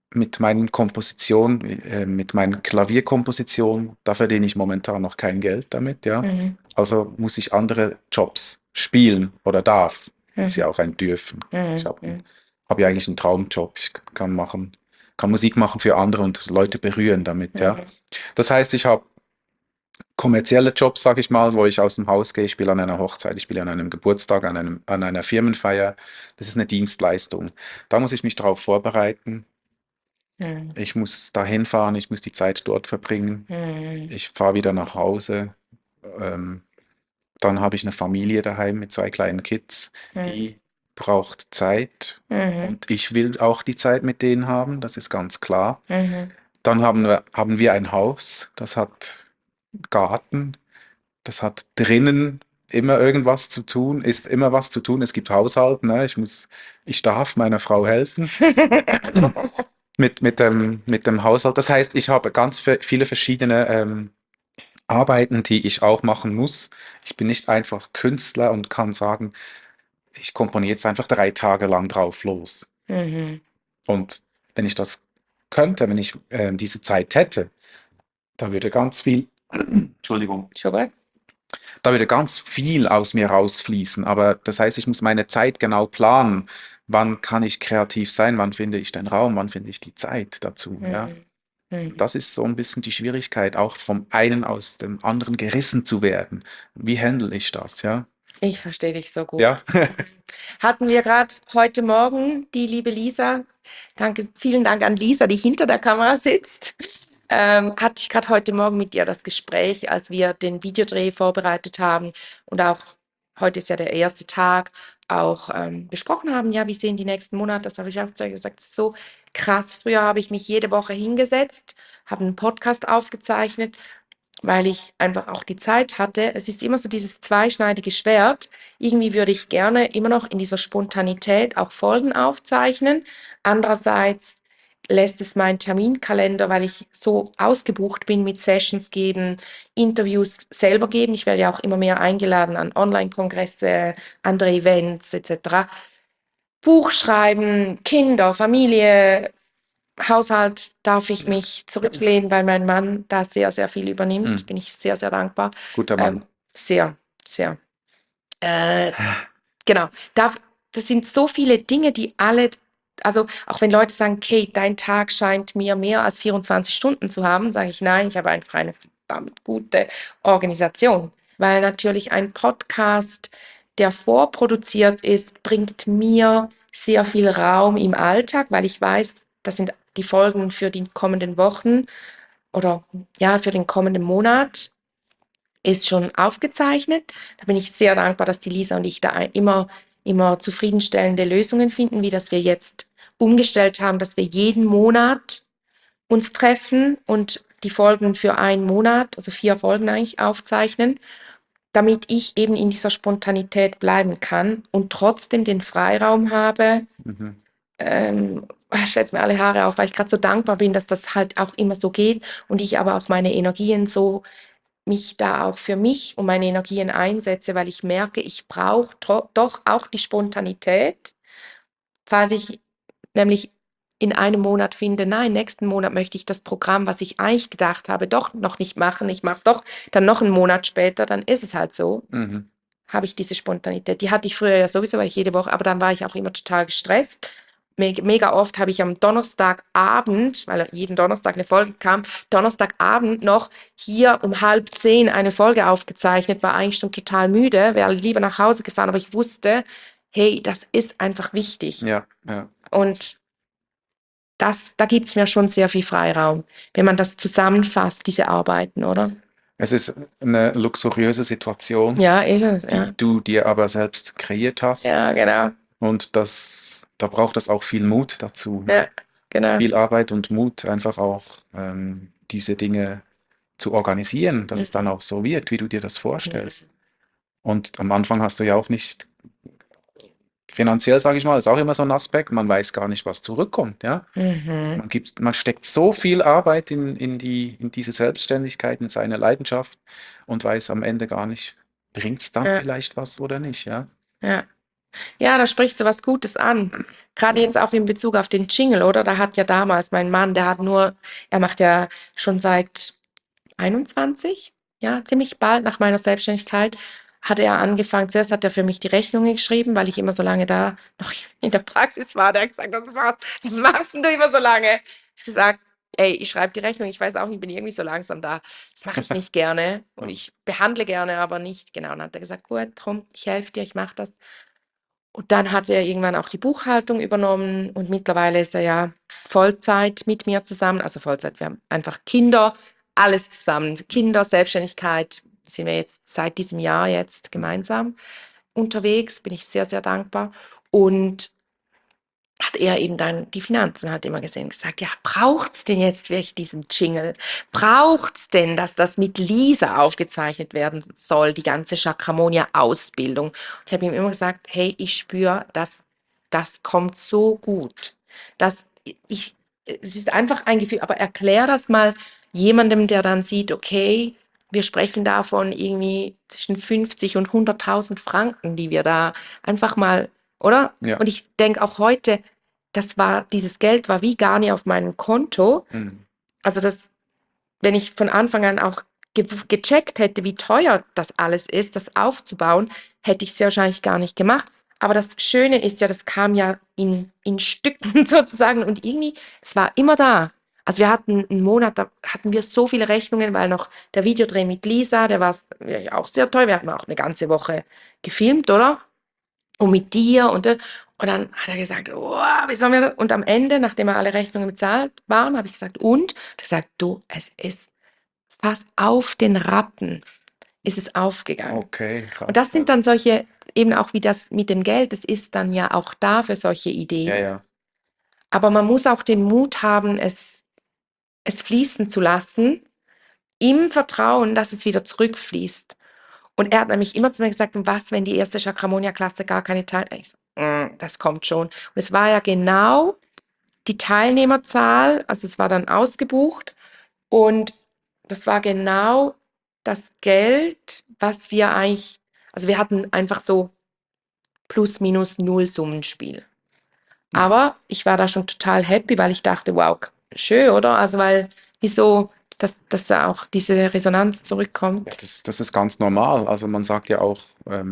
mit meinen Klavierkompositionen, da verdiene ich momentan noch kein Geld damit, ja. Mhm. Also muss ich andere Jobs spielen oder darf. Ist ja Mhm. auch ein Dürfen. Ich Mhm. habe hab ja eigentlich einen Traumjob. Ich kann Musik machen für andere und Leute berühren damit, ja. Mhm. Das heißt, ich habe kommerzielle Jobs, sage ich mal, wo ich aus dem Haus gehe. Ich spiele an einer Hochzeit, ich spiele an einem Geburtstag, an einer Firmenfeier. Das ist eine Dienstleistung. Da muss ich mich darauf vorbereiten. Mhm. Ich muss dahin fahren, ich muss die Zeit dort verbringen. Mhm. Ich fahre wieder nach Hause. Ähm, Dann habe ich eine Familie daheim mit 2 kleinen Kids. Mhm. Die braucht Zeit Mhm. und ich will auch die Zeit mit denen haben, das ist ganz klar. Mhm. Dann haben wir ein Haus, das hat Garten, das hat drinnen immer irgendwas zu tun, ist immer was zu tun. Es gibt Haushalt, ne? Ich darf meiner Frau helfen mit dem Haushalt. Das heißt, ich habe ganz viele verschiedene Arbeiten, die ich auch machen muss. Ich bin nicht einfach Künstler und kann sagen, ich komponiere jetzt einfach 3 Tage lang drauf los. Mhm. Und wenn ich das könnte, wenn ich diese Zeit hätte, da würde ganz viel, Entschuldigung, Schon gut? da würde ganz viel aus mir rausfließen. Aber das heißt, ich muss meine Zeit genau planen. Wann kann ich kreativ sein? Wann finde ich den Raum? Wann finde ich die Zeit dazu? Ja. Mhm. Mhm. Das ist so ein bisschen die Schwierigkeit, auch vom einen aus dem anderen gerissen zu werden. Wie handle ich das? Ja. Ich verstehe dich so gut. Ja. Hatten wir gerade heute Morgen die liebe Lisa, danke, vielen Dank an Lisa, die hinter der Kamera sitzt, hatte ich gerade heute Morgen mit ihr das Gespräch, als wir den Videodreh vorbereitet haben und auch heute ist ja der erste Tag, auch besprochen haben, ja, wie sehen die nächsten Monate, das habe ich auch zu ihr gesagt, so krass. Früher habe ich mich jede Woche hingesetzt, habe einen Podcast aufgezeichnet, weil ich einfach auch die Zeit hatte. Es ist immer so dieses zweischneidige Schwert. Irgendwie würde ich gerne immer noch in dieser Spontanität auch Folgen aufzeichnen. Andererseits lässt es meinen Terminkalender, weil ich so ausgebucht bin mit Sessions geben, Interviews selber geben. Ich werde ja auch immer mehr eingeladen an Online-Kongresse, andere Events etc. Buch schreiben, Kinder, Familie, Haushalt darf ich mich zurücklehnen, weil mein Mann da sehr, sehr viel übernimmt. Bin ich sehr, sehr dankbar. Guter Mann. Sehr, sehr. Äh, genau. Das sind so viele Dinge, die alle, also auch wenn Leute sagen, Kate, dein Tag scheint mir mehr als 24 Stunden zu haben, sage ich nein, ich habe einfach eine verdammt gute Organisation. Weil natürlich ein Podcast, der vorproduziert ist, bringt mir sehr viel Raum im Alltag, weil ich weiß, das sind die Folgen für die kommenden Wochen oder ja, für den kommenden Monat ist schon aufgezeichnet. Da bin ich sehr dankbar, dass die Lisa und ich da immer zufriedenstellende Lösungen finden, wie das wir jetzt umgestellt haben, dass wir jeden Monat uns treffen und die Folgen für einen Monat, also 4 Folgen eigentlich aufzeichnen, damit ich eben in dieser Spontanität bleiben kann und trotzdem den Freiraum habe, Mhm. stellt mir alle Haare auf, weil ich gerade so dankbar bin, dass das halt auch immer so geht und ich aber auch meine Energien so mich da auch für mich und meine Energien einsetze, weil ich merke, ich brauche doch auch die Spontanität, falls ich nämlich in einem Monat finde, nein, nächsten Monat möchte ich das Programm, was ich eigentlich gedacht habe, doch noch nicht machen, ich mache es doch dann noch einen Monat später, dann ist es halt so, Mhm. habe ich diese Spontanität. Die hatte ich früher ja sowieso, weil ich jede Woche, aber dann war ich auch immer total gestresst. Mega oft habe ich am Donnerstagabend, weil jeden Donnerstag eine Folge kam, Donnerstagabend noch hier um 9:30 eine Folge aufgezeichnet, war eigentlich schon total müde, wäre lieber nach Hause gefahren, aber ich wusste, hey, das ist einfach wichtig. Ja, ja. Und da gibt es mir schon sehr viel Freiraum, wenn man das zusammenfasst, diese Arbeiten, oder? Es ist eine luxuriöse Situation, Ja, ist es, ja. die du dir aber selbst kreiert hast. Ja, genau. Und da braucht es auch viel Mut dazu. Ja, genau. Viel Arbeit und Mut, einfach auch diese Dinge zu organisieren, dass es dann auch so wird, wie du dir das vorstellst. Und am Anfang hast du ja auch nicht, finanziell sage ich mal, ist auch immer so ein Aspekt, man weiß gar nicht, was zurückkommt, ja. Mhm. Man steckt so viel Arbeit in diese Selbstständigkeit, in seine Leidenschaft und weiß am Ende gar nicht, bringt es dann Ja, vielleicht was oder nicht, ja. ja. Ja, da sprichst du was Gutes an. Gerade jetzt auch in Bezug auf den Jingle, oder? Da hat ja damals mein Mann, er macht ja schon seit 21, ja, ziemlich bald nach meiner Selbstständigkeit, hat er angefangen. Zuerst hat er für mich die Rechnungen geschrieben, weil ich immer so lange da noch in der Praxis war. Der hat gesagt, was machst denn du immer so lange? Ich gesagt, ey, ich schreibe die Rechnung, ich weiß auch nicht, ich bin irgendwie so langsam da. Das mache ich nicht gerne und ich behandle gerne, aber nicht. Genau, und dann hat er gesagt, gut, drum, ich helfe dir, ich mache das. Und dann hat er irgendwann auch die Buchhaltung übernommen und mittlerweile ist er ja Vollzeit mit mir zusammen, also Vollzeit, wir haben einfach Kinder, alles zusammen, Kinder, Selbstständigkeit, sind wir jetzt seit diesem Jahr jetzt gemeinsam unterwegs, bin ich sehr, sehr dankbar. Und hat er eben dann die Finanzen hat immer gesehen und gesagt, ja, braucht's denn jetzt wirklich diesen Jingle? Braucht's denn, dass das mit Lisa aufgezeichnet werden soll, die ganze Chakramonia-Ausbildung? Und ich habe ihm immer gesagt, hey, ich spüre, dass das kommt so gut. Dass es ist einfach ein Gefühl, aber erklär das mal jemandem, der dann sieht, okay, wir sprechen davon irgendwie zwischen 50 und 100.000 Franken, die wir da einfach mal, oder? Ja. Und ich denke auch heute, dieses Geld war wie gar nicht auf meinem Konto. Mhm. Also wenn ich von Anfang an auch gecheckt hätte, wie teuer das alles ist, das aufzubauen, hätte ich es ja wahrscheinlich gar nicht gemacht. Aber das Schöne ist ja, das kam ja in Stücken sozusagen und irgendwie, es war immer da. Also wir hatten einen Monat, da hatten wir so viele Rechnungen, weil noch der Videodreh mit Lisa, der war ja auch sehr toll. Wir hatten auch eine ganze Woche gefilmt, oder? Und mit dir und dann hat er gesagt, oh, wie sollen wir das? Und am Ende, nachdem alle Rechnungen bezahlt waren, habe ich gesagt, und? Er hat gesagt, du, es ist fast auf den Rappen ist es aufgegangen. Okay, Und das krass. sind dann solche, eben auch wie das mit dem Geld, das ist dann ja auch da für solche Ideen. Ja, ja. Aber man muss auch den Mut haben, es fließen zu lassen, im Vertrauen, dass es wieder zurückfließt. Und er hat nämlich immer zu mir gesagt, und was, wenn die erste Chakramonia-Klasse gar keine Teilnehmer, ich so, das kommt schon. Und es war ja genau die Teilnehmerzahl, also es war dann ausgebucht und das war genau das Geld, was wir eigentlich, also wir hatten einfach so plus minus Nullsummenspiel. Aber ich war da schon total happy, weil ich dachte, wow, schön, oder? Also weil, wieso, dass da auch diese Resonanz Ja, zurückkommt. das ist ganz normal. Also man sagt ja auch,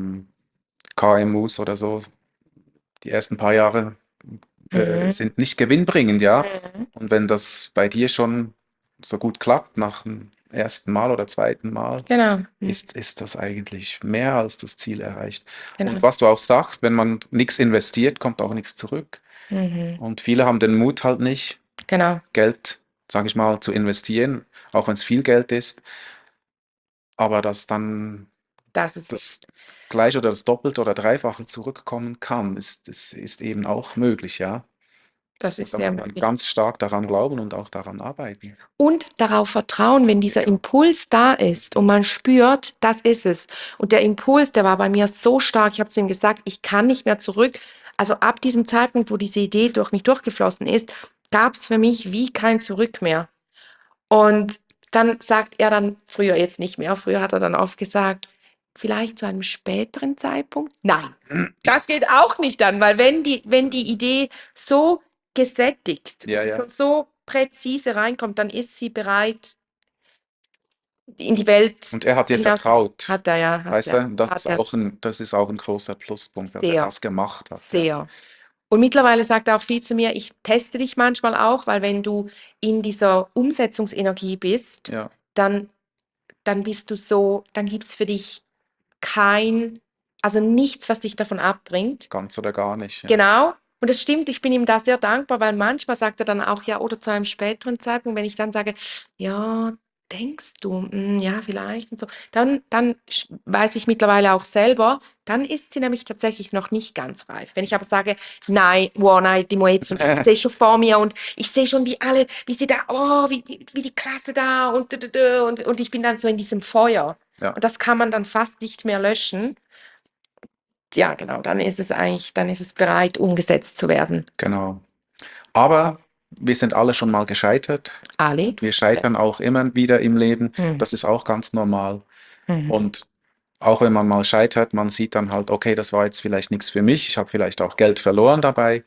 KMUs oder so, die ersten paar Jahre Mhm. sind nicht gewinnbringend, ja. Mhm. Und wenn das bei dir schon so gut klappt nach dem ersten Mal oder zweiten Mal, Genau. Mhm. ist das eigentlich mehr als das Ziel erreicht. Und Genau. was du auch sagst, wenn man nichts investiert, kommt auch nichts zurück. Mhm. Und viele haben den Mut halt nicht, Genau. Geld, sage ich mal, zu investieren, auch wenn es viel Geld ist, aber dass dann Das ist, das Gleiche oder das Doppelte oder Dreifache zurückkommen kann, ist eben auch möglich, ja. das Und ist da sehr muss man möglich. ganz stark daran glauben und auch daran arbeiten. Und darauf vertrauen, wenn dieser Impuls da ist und man spürt, das ist es. Und der Impuls, der war bei mir so stark, ich habe zu ihm gesagt, ich kann nicht mehr zurück. Also ab diesem Zeitpunkt, wo diese Idee durch mich durchgeflossen ist, gab es für mich wie kein Zurück mehr. Und dann sagt er dann, früher jetzt nicht mehr, früher hat er dann oft gesagt, vielleicht zu einem späteren Zeitpunkt? Nein, das geht auch nicht dann, weil wenn die Idee so gesättigt Ja, ja. und so präzise reinkommt, dann ist sie bereit, in die Welt Und er hat dir hinaus. vertraut. Hat er ja, Weißt du, hat er das ist auch ein großer Pluspunkt, dass er sehr, das gemacht hat, ja. sehr. Und mittlerweile sagt er auch viel zu mir, ich teste dich manchmal auch, weil wenn du in dieser Umsetzungsenergie bist, Ja, dann dann bist du so, dann gibt es für dich kein, also nichts, was dich davon abbringt. ganz oder gar nicht, ja. Genau. Und das stimmt, ich bin ihm da sehr dankbar, weil manchmal sagt er dann auch, ja, oder zu einem späteren Zeitpunkt, wenn ich dann sage, ja, denkst du, ja, vielleicht und so, dann weiß ich mittlerweile auch selber, dann ist sie nämlich tatsächlich noch nicht ganz reif. Wenn ich aber sage, nein, wow, nein, die muss jetzt, und ich sehe schon vor mir und ich sehe schon, wie alle, wie sie da, oh, wie die Klasse da und ich bin dann so in diesem Feuer. Ja, Und das kann man dann fast nicht mehr löschen. Ja, genau, dann ist es eigentlich, dann ist es bereit, umgesetzt zu werden. genau. Aber wir sind alle schon mal gescheitert. Ali? Und wir scheitern auch immer wieder im Leben. Mhm. Das ist auch ganz normal. Mhm. Und auch wenn man mal scheitert, man sieht dann halt, okay, das war jetzt vielleicht nichts für mich. Ich habe vielleicht auch Geld verloren dabei.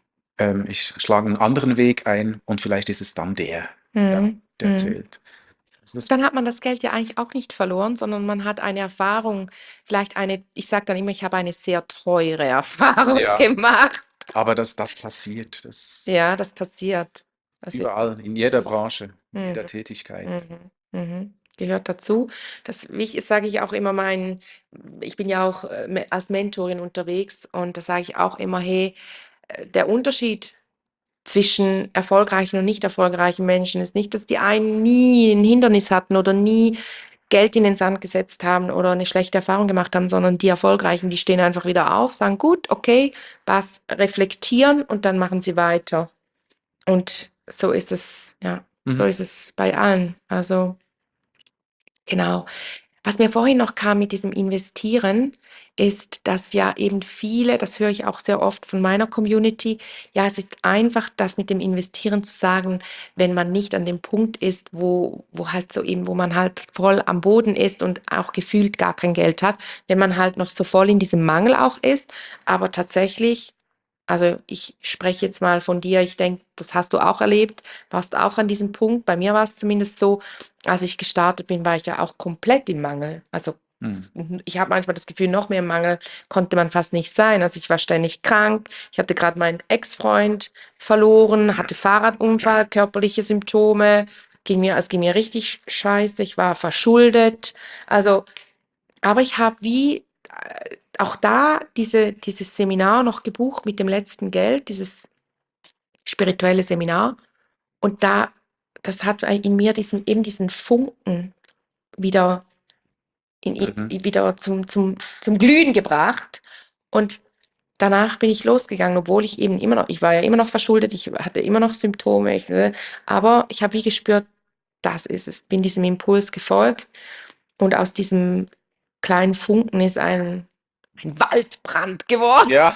Ich schlage einen anderen Weg ein und vielleicht ist es dann der, ja, Mhm. der Mhm. zählt. Das ist, Dann hat man das Geld ja eigentlich auch nicht verloren, sondern man hat eine Erfahrung, vielleicht eine, ich sage dann immer, ich habe eine sehr teure Erfahrung ja, gemacht. aber das passiert. Das Ja, das passiert. Das ist überall, in jeder Branche, in mhm. jeder Tätigkeit. Mhm. Mhm. Gehört dazu. Das sage ich auch immer ich bin ja auch als Mentorin unterwegs und da sage ich auch immer, hey, der Unterschied zwischen erfolgreichen und nicht erfolgreichen Menschen ist nicht, dass die einen nie ein Hindernis hatten oder nie Geld in den Sand gesetzt haben oder eine schlechte Erfahrung gemacht haben, sondern die Erfolgreichen, die stehen einfach wieder auf, sagen, gut, okay, was, reflektieren und dann machen sie weiter. Und so ist es, ja, so Mhm. ist es bei allen. Also, genau. Was mir vorhin noch kam mit diesem Investieren, ist, dass ja eben viele, das höre ich auch sehr oft von meiner Community, ja, es ist einfach, das mit dem Investieren zu sagen, wenn man nicht an dem Punkt ist, wo halt so eben, wo man halt voll am Boden ist und auch gefühlt gar kein Geld hat, wenn man halt noch so voll in diesem Mangel auch ist, aber tatsächlich, also ich spreche jetzt mal von dir, ich denke, das hast du auch erlebt, warst auch an diesem Punkt, bei mir war es zumindest so, als ich gestartet bin, war ich ja auch komplett im Mangel. Also Mhm. ich habe manchmal das Gefühl, noch mehr im Mangel konnte man fast nicht sein. Also ich war ständig krank, ich hatte gerade meinen Ex-Freund verloren, hatte Fahrradunfall, körperliche Symptome, es ging mir richtig scheiße, ich war verschuldet. Also, aber ich habe wie auch da dieses Seminar noch gebucht mit dem letzten Geld, dieses spirituelle Seminar. Und das hat in mir diesen Funken wieder, Mhm. wieder zum Glühen gebracht. Und danach bin ich losgegangen, obwohl ich eben immer noch, ich war ja immer noch verschuldet, ich hatte immer noch Symptome, aber ich habe wie gespürt, das ist es, bin diesem Impuls gefolgt und aus diesem kleinen Funken ist ein Waldbrand geworden. Ja.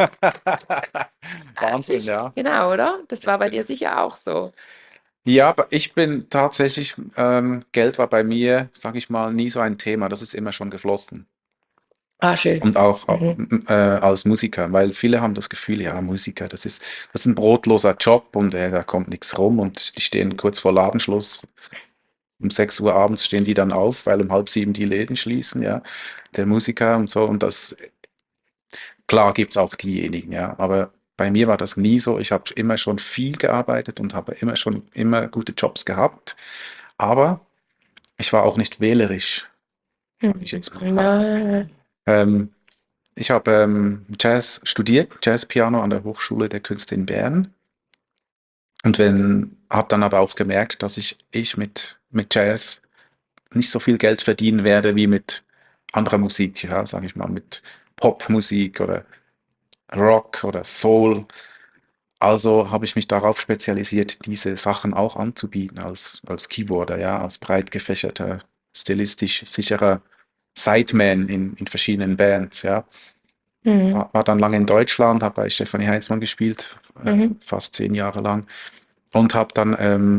Wahnsinn, ja. Genau, oder? Das war bei dir sicher auch so. Ja, aber ich bin tatsächlich, Geld war bei mir, sage ich mal, nie so ein Thema. Das ist immer schon geflossen. Ah, schön. Und auch Mhm. als Musiker, weil viele haben das Gefühl, ja, Musiker, das ist ein brotloser Job und da kommt nichts rum und die stehen kurz vor Ladenschluss. Um 6 Uhr abends stehen die dann auf, weil um halb sieben die Läden schließen, ja, der Musiker und so. Und das, klar gibt's auch diejenigen, ja, aber bei mir war das nie so. Ich habe immer schon viel gearbeitet und habe immer gute Jobs gehabt, aber ich war auch nicht wählerisch, sage ich jetzt mal. Ja. Ähm, Ich habe Jazz studiert, Jazzpiano an der Hochschule der Künste in Bern und habe dann aber auch gemerkt, dass ich mit Jazz nicht so viel Geld verdienen werde wie mit anderer Musik, ja, sage ich mal, mit Popmusik oder Rock oder Soul. Also habe ich mich darauf spezialisiert, diese Sachen auch anzubieten als Keyboarder, ja, als breit gefächerter, stilistisch sicherer Sideman in verschiedenen Bands, ja. Mhm. War dann lange in Deutschland, habe bei Stefanie Heinzmann gespielt, Mhm. fast 10 Jahre lang und habe dann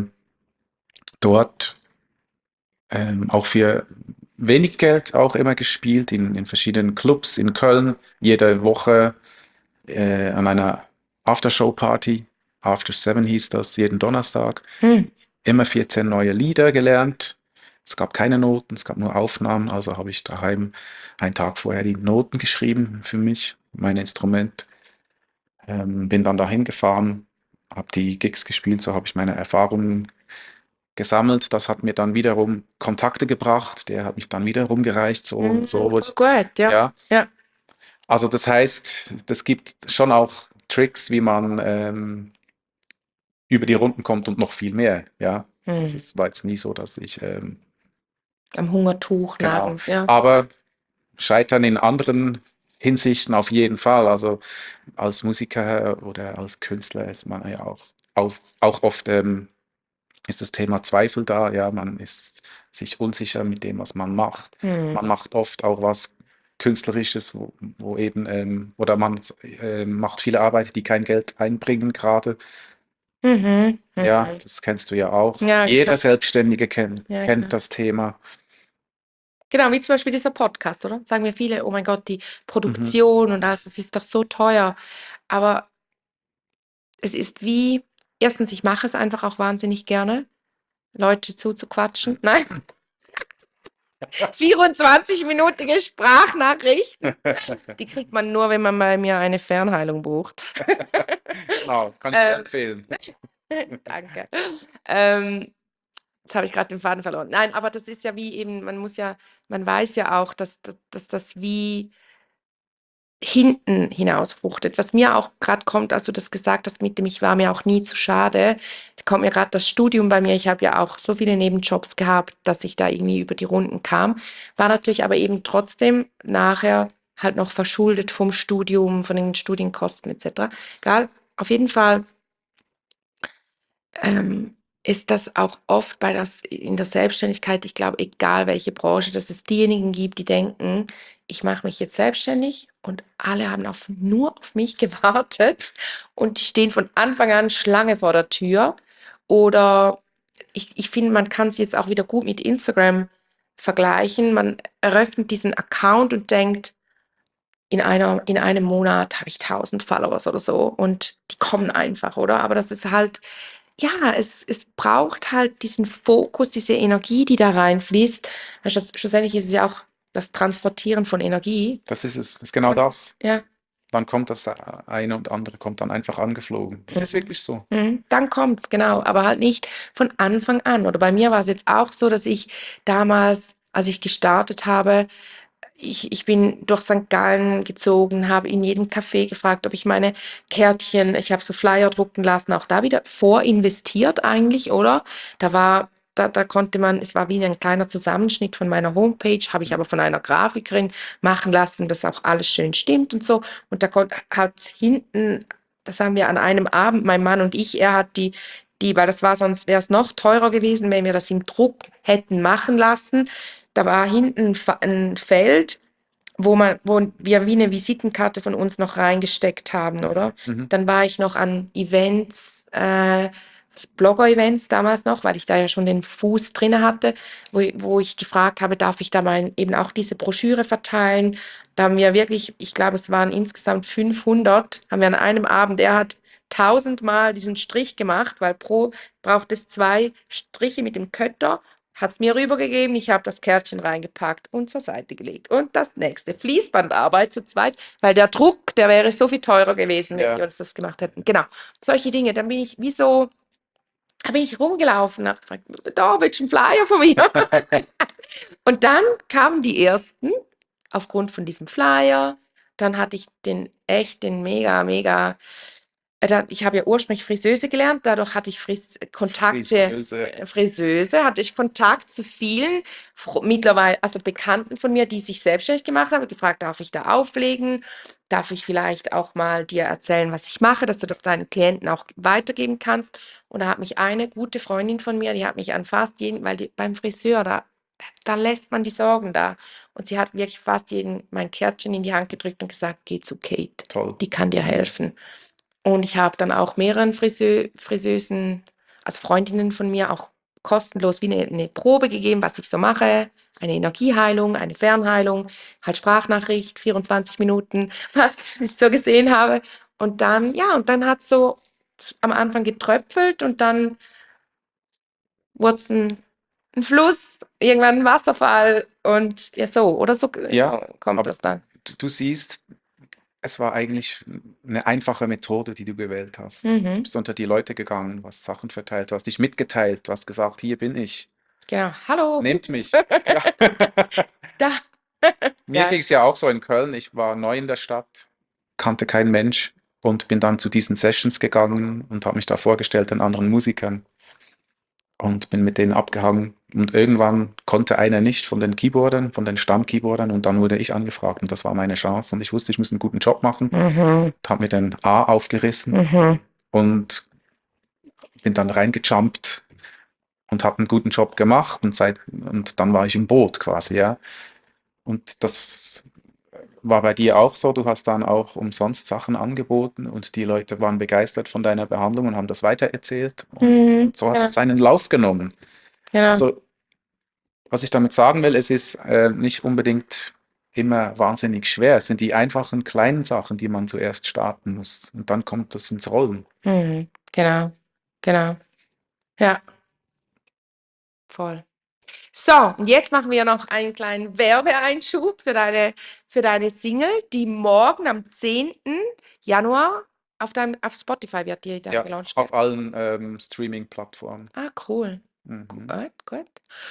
dort auch für wenig Geld auch immer gespielt in verschiedenen Clubs in Köln, jede Woche an einer Aftershow-Party. After Seven hieß das, jeden Donnerstag. Mhm. Immer 14 neue Lieder gelernt. Es gab keine Noten, es gab nur Aufnahmen, also habe ich daheim einen Tag vorher die Noten geschrieben für mich, mein Instrument. Bin dann dahin gefahren, habe die Gigs gespielt, so habe ich meine Erfahrungen gesammelt. Das hat mir dann wiederum Kontakte gebracht, der hat mich dann wiederum gereicht, so und Mhm. so. Voll gut, ja. Ja, Ja. also das heißt, es gibt schon auch Tricks, wie man über die Runden kommt und noch viel mehr. Ja, also Mhm. es war jetzt nie so, dass ich Am Hungertuch genau. nagen, ja. Aber Scheitern in anderen Hinsichten auf jeden Fall. Also als Musiker oder als Künstler ist man ja auch oft ist das Thema Zweifel da. Ja, man ist sich unsicher mit dem, was man macht. Mhm. Man macht oft auch was Künstlerisches, wo eben, oder man macht viele Arbeit, die kein Geld einbringen gerade. Mhm. Ja, Mhm. das kennst du ja auch. Ja, Jeder klar. Selbstständige kennt, Ja, kennt klar. das Thema. Genau, wie zum Beispiel dieser Podcast, oder? Sagen mir viele, oh mein Gott, die Mhm. Produktion und das ist doch so teuer. Aber es ist wie, erstens, ich mache es einfach auch wahnsinnig gerne, Leute zuzuquatschen. Nein, 24-minütige Sprachnachrichten. Die kriegt man nur, wenn man bei mir eine Fernheilung bucht. Genau, kann ich sehr Ähm, empfehlen. danke. Jetzt habe ich gerade den Faden verloren. Nein, aber das ist ja wie eben, man weiß ja auch, dass das wie hinten hinaus fruchtet. Was mir auch gerade kommt, als du das gesagt hast mit dem, ich war mir auch nie zu schade, da kommt mir gerade das Studium bei mir. Ich habe ja auch so viele Nebenjobs gehabt, dass ich da irgendwie über die Runden kam. War natürlich aber eben trotzdem nachher halt noch verschuldet vom Studium, von den Studienkosten etc. Egal, auf jeden Fall ist das auch oft in der Selbstständigkeit, ich glaube, egal welche Branche, dass es diejenigen gibt, die denken, ich mache mich jetzt selbstständig und alle haben nur auf mich gewartet und die stehen von Anfang an Schlange vor der Tür. Oder ich finde, man kann es jetzt auch wieder gut mit Instagram vergleichen. Man eröffnet diesen Account und denkt, in einem Monat habe ich 1000 Followers oder so und die kommen einfach, oder? Aber das ist halt, ja, es braucht halt diesen Fokus, diese Energie, die da reinfließt. Schlussendlich ist es ja auch das Transportieren von Energie. Das ist es, das ist genau Und das. ja, Dann kommt das eine und andere kommt dann einfach angeflogen. Das ist mhm. wirklich so. Mhm. Dann kommt's, genau, aber halt nicht von Anfang an. Oder bei mir war es jetzt auch so, dass ich damals, als ich gestartet habe, ich bin durch St. Gallen gezogen, habe in jedem Café gefragt, ob ich meine Kärtchen, ich habe so Flyer drucken lassen, auch da wieder vorinvestiert eigentlich, oder? Da konnte man, es war wie ein kleiner Zusammenschnitt von meiner Homepage, habe ich aber von einer Grafikerin machen lassen, dass auch alles schön stimmt und so. Und hat hinten, das haben wir an einem Abend, mein Mann und ich, er hat weil das war, sonst wäre es noch teurer gewesen, wenn wir das im Druck hätten machen lassen. Da war hinten ein Feld, wo wir wie eine Visitenkarte von uns noch reingesteckt haben, oder? Mhm. Dann war ich noch an Events, Blogger-Events damals noch, weil ich da ja schon den Fuß drin hatte, wo ich gefragt habe, darf ich da mal eben auch diese Broschüre verteilen? Da haben wir wirklich, ich glaube, es waren insgesamt 500, haben wir an einem Abend, er hat 1000-mal diesen Strich gemacht, weil pro braucht es 2 Striche mit dem Kötter, hat es mir rübergegeben, ich habe das Kärtchen reingepackt und zur Seite gelegt. Und das nächste, Fließbandarbeit zu zweit, weil der Druck, der wäre so viel teurer gewesen, wenn die Ja. uns das gemacht hätten. Genau, solche Dinge. Dann bin ich wie so, da bin ich rumgelaufen, habe gefragt, da willst du einen Flyer von mir? Und dann kamen die ersten aufgrund von diesem Flyer. Dann hatte ich den mega, mega. Ich habe ja ursprünglich Friseuse gelernt, dadurch hatte ich Friseuse, hatte ich Kontakt zu vielen mittlerweile, also Bekannten von mir, die sich selbstständig gemacht haben, gefragt, darf ich da auflegen? Darf ich vielleicht auch mal dir erzählen, was ich mache, dass du das deinen Klienten auch weitergeben kannst? Und da hat mich eine gute Freundin von mir, die hat mich an fast jeden, weil beim Friseur, da lässt man die Sorgen da. Und sie hat wirklich fast jeden mein Kärtchen in die Hand gedrückt und gesagt, geh zu Kate, Toll. die kann dir helfen. Und ich habe dann auch mehreren Friseusen, also Freundinnen von mir, auch kostenlos wie eine Probe gegeben, was ich so mache. Eine Energieheilung, eine Fernheilung, halt Sprachnachricht, 24 Minuten, was ich so gesehen habe. Und dann, ja, und dann hat es so am Anfang getröpfelt und dann wurde es ein Fluss, irgendwann ein Wasserfall und ja, so, oder so, Ja, so kommt aber das dann. du siehst, es war eigentlich eine einfache Methode, die du gewählt hast. Du Mhm, bist unter die Leute gegangen, du hast Sachen verteilt, du hast dich mitgeteilt, du hast gesagt, hier bin ich, genau. Hallo. nehmt mich. Ja. Da. Mir Ja. ging es ja auch so in Köln. Ich war neu in der Stadt, kannte keinen Mensch und bin dann zu diesen Sessions gegangen und habe mich da vorgestellt den anderen Musikern und bin mit denen abgehangen. Und irgendwann konnte einer nicht von den Keyboardern, von den Stammkeyboardern und dann wurde ich angefragt und das war meine Chance und ich wusste, ich muss einen guten Job machen Mhm, und habe mir den A aufgerissen mhm, und bin dann reingejumpt und habe einen guten Job gemacht und dann war ich im Boot quasi, ja. Und das war bei dir auch so, du hast dann auch umsonst Sachen angeboten und die Leute waren begeistert von deiner Behandlung und haben das weitererzählt mhm, und so hat genau, es seinen Lauf genommen. genau. Also, was ich damit sagen will, es ist nicht unbedingt immer wahnsinnig schwer. Es sind die einfachen kleinen Sachen, die man zuerst starten muss und dann kommt das ins Rollen. Mhm, genau, genau. Ja, voll. So, und jetzt machen wir noch einen kleinen Werbeeinschub für deine Single, die morgen am 10. Januar auf Spotify wird die dann Ja, gelauncht, gell? auf allen Streaming-Plattformen. Ah, cool. Mhm. Gut, gut.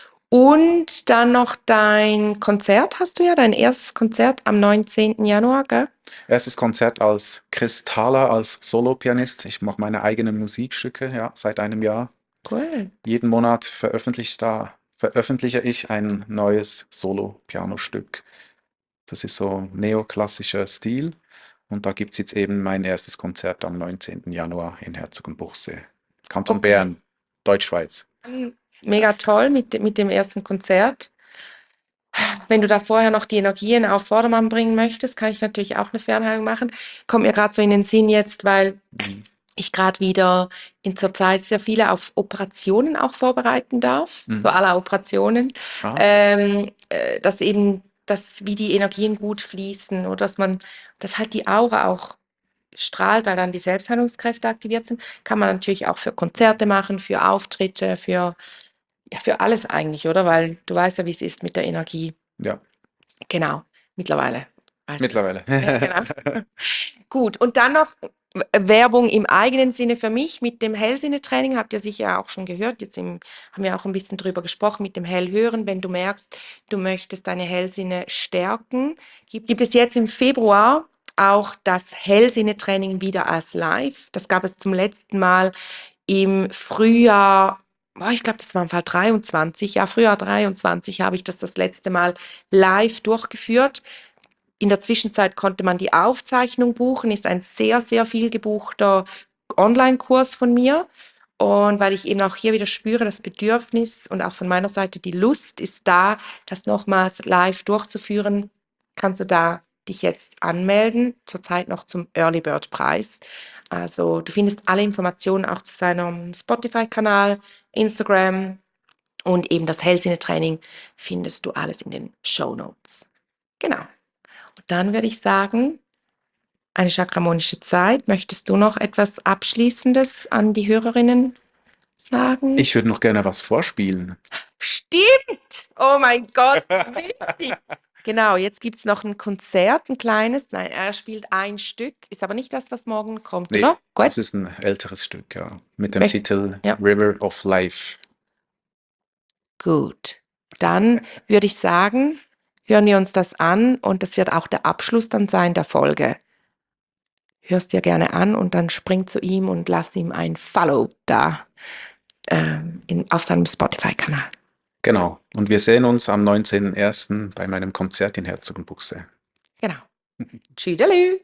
Und dann noch dein Konzert hast du ja, dein erstes Konzert am 19. Januar, gell? Erstes Konzert als Chris Thaler, als Solopianist. Ich mache meine eigenen Musikstücke, ja, seit einem Jahr. Cool. Jeden Monat veröffentliche ich ein neues Solo-Pianostück. Das ist so neoklassischer Stil. Und da gibt es jetzt eben mein erstes Konzert am 19. Januar in Herzogenbuchsee, Kanton Okay. Bern, Deutschschweiz. Mega toll mit dem ersten Konzert. Wenn du da vorher noch die Energien auf Vordermann bringen möchtest, kann ich natürlich auch eine Fernheilung machen. Kommt mir gerade so in den Sinn jetzt, weil Mhm. ich gerade wieder in zur Zeit sehr viele auf Operationen auch vorbereiten darf, so Mhm. aller Operationen, Ah, dass eben, dass wie die Energien gut fließen oder dass halt die Aura auch strahlt, weil dann die Selbstheilungskräfte aktiviert sind, kann man natürlich auch für Konzerte machen, für Auftritte, ja, für alles eigentlich, oder? Weil du weißt ja, wie es ist mit der Energie. ja, Genau, mittlerweile. Weißt du. mittlerweile. Ja, genau. Gut, und dann noch Werbung im eigenen Sinne für mich mit dem Hellsinnetraining, habt ihr sicher auch schon gehört. Haben wir auch ein bisschen drüber gesprochen mit dem Hellhören. Wenn du merkst, du möchtest deine Hellsinne stärken, gibt es jetzt im Februar auch das Hellsinnetraining wieder als Live. Das gab es zum letzten Mal im Frühjahr. Ich glaube, das war im Fall 23. Ja, Frühjahr 23 habe ich das letzte Mal live durchgeführt. In der Zwischenzeit konnte man die Aufzeichnung buchen, ist ein sehr, sehr viel gebuchter Online-Kurs von mir. Und weil ich eben auch hier wieder spüre, das Bedürfnis und auch von meiner Seite die Lust ist da, das nochmals live durchzuführen, kannst du da dich jetzt anmelden, zurzeit noch zum Early Bird Preis. Also du findest alle Informationen auch zu seinem Spotify-Kanal, Instagram und eben das Hellsinne-Training findest du alles in den Shownotes. Genau. Und dann würde ich sagen, eine chakramonische Zeit. Möchtest du noch etwas Abschließendes an die Hörerinnen sagen? Ich würde noch gerne was vorspielen. Stimmt! Oh mein Gott, wichtig! Genau, jetzt gibt es noch ein Konzert, ein kleines. Nein, er spielt ein Stück, ist aber nicht das, was morgen kommt, Nee, oder? Gut. das ist ein älteres Stück, ja, mit dem Möcht- Titel ja. River of Life. Gut. Dann würde ich sagen, hören wir uns das an und das wird auch der Abschluss dann sein der Folge. Hörst dir gerne an und dann spring zu ihm und lass ihm ein Follow da auf seinem Spotify-Kanal. Genau. Und wir sehen uns am 19.01. bei meinem Konzert in Herzogenbuchsee. Genau. Tschüdelü!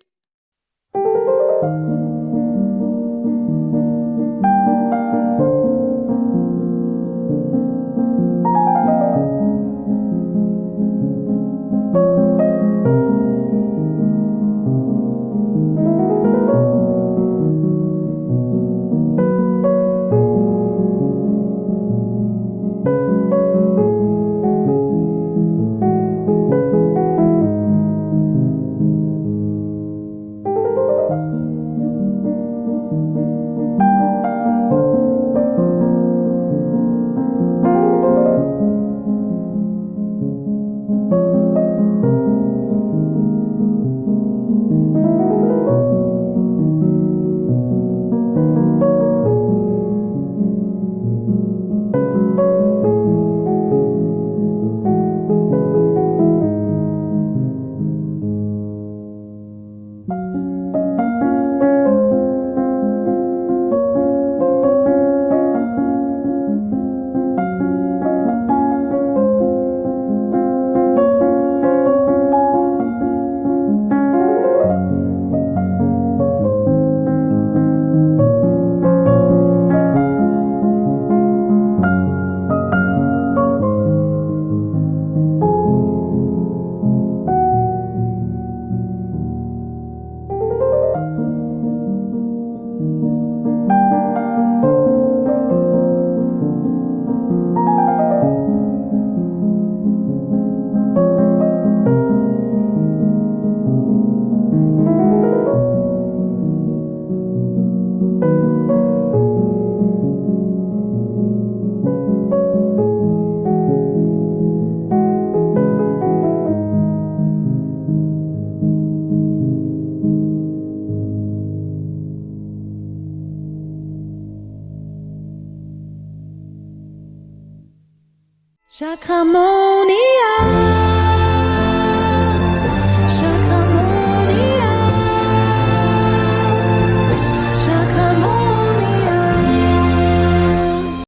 Chakramonia.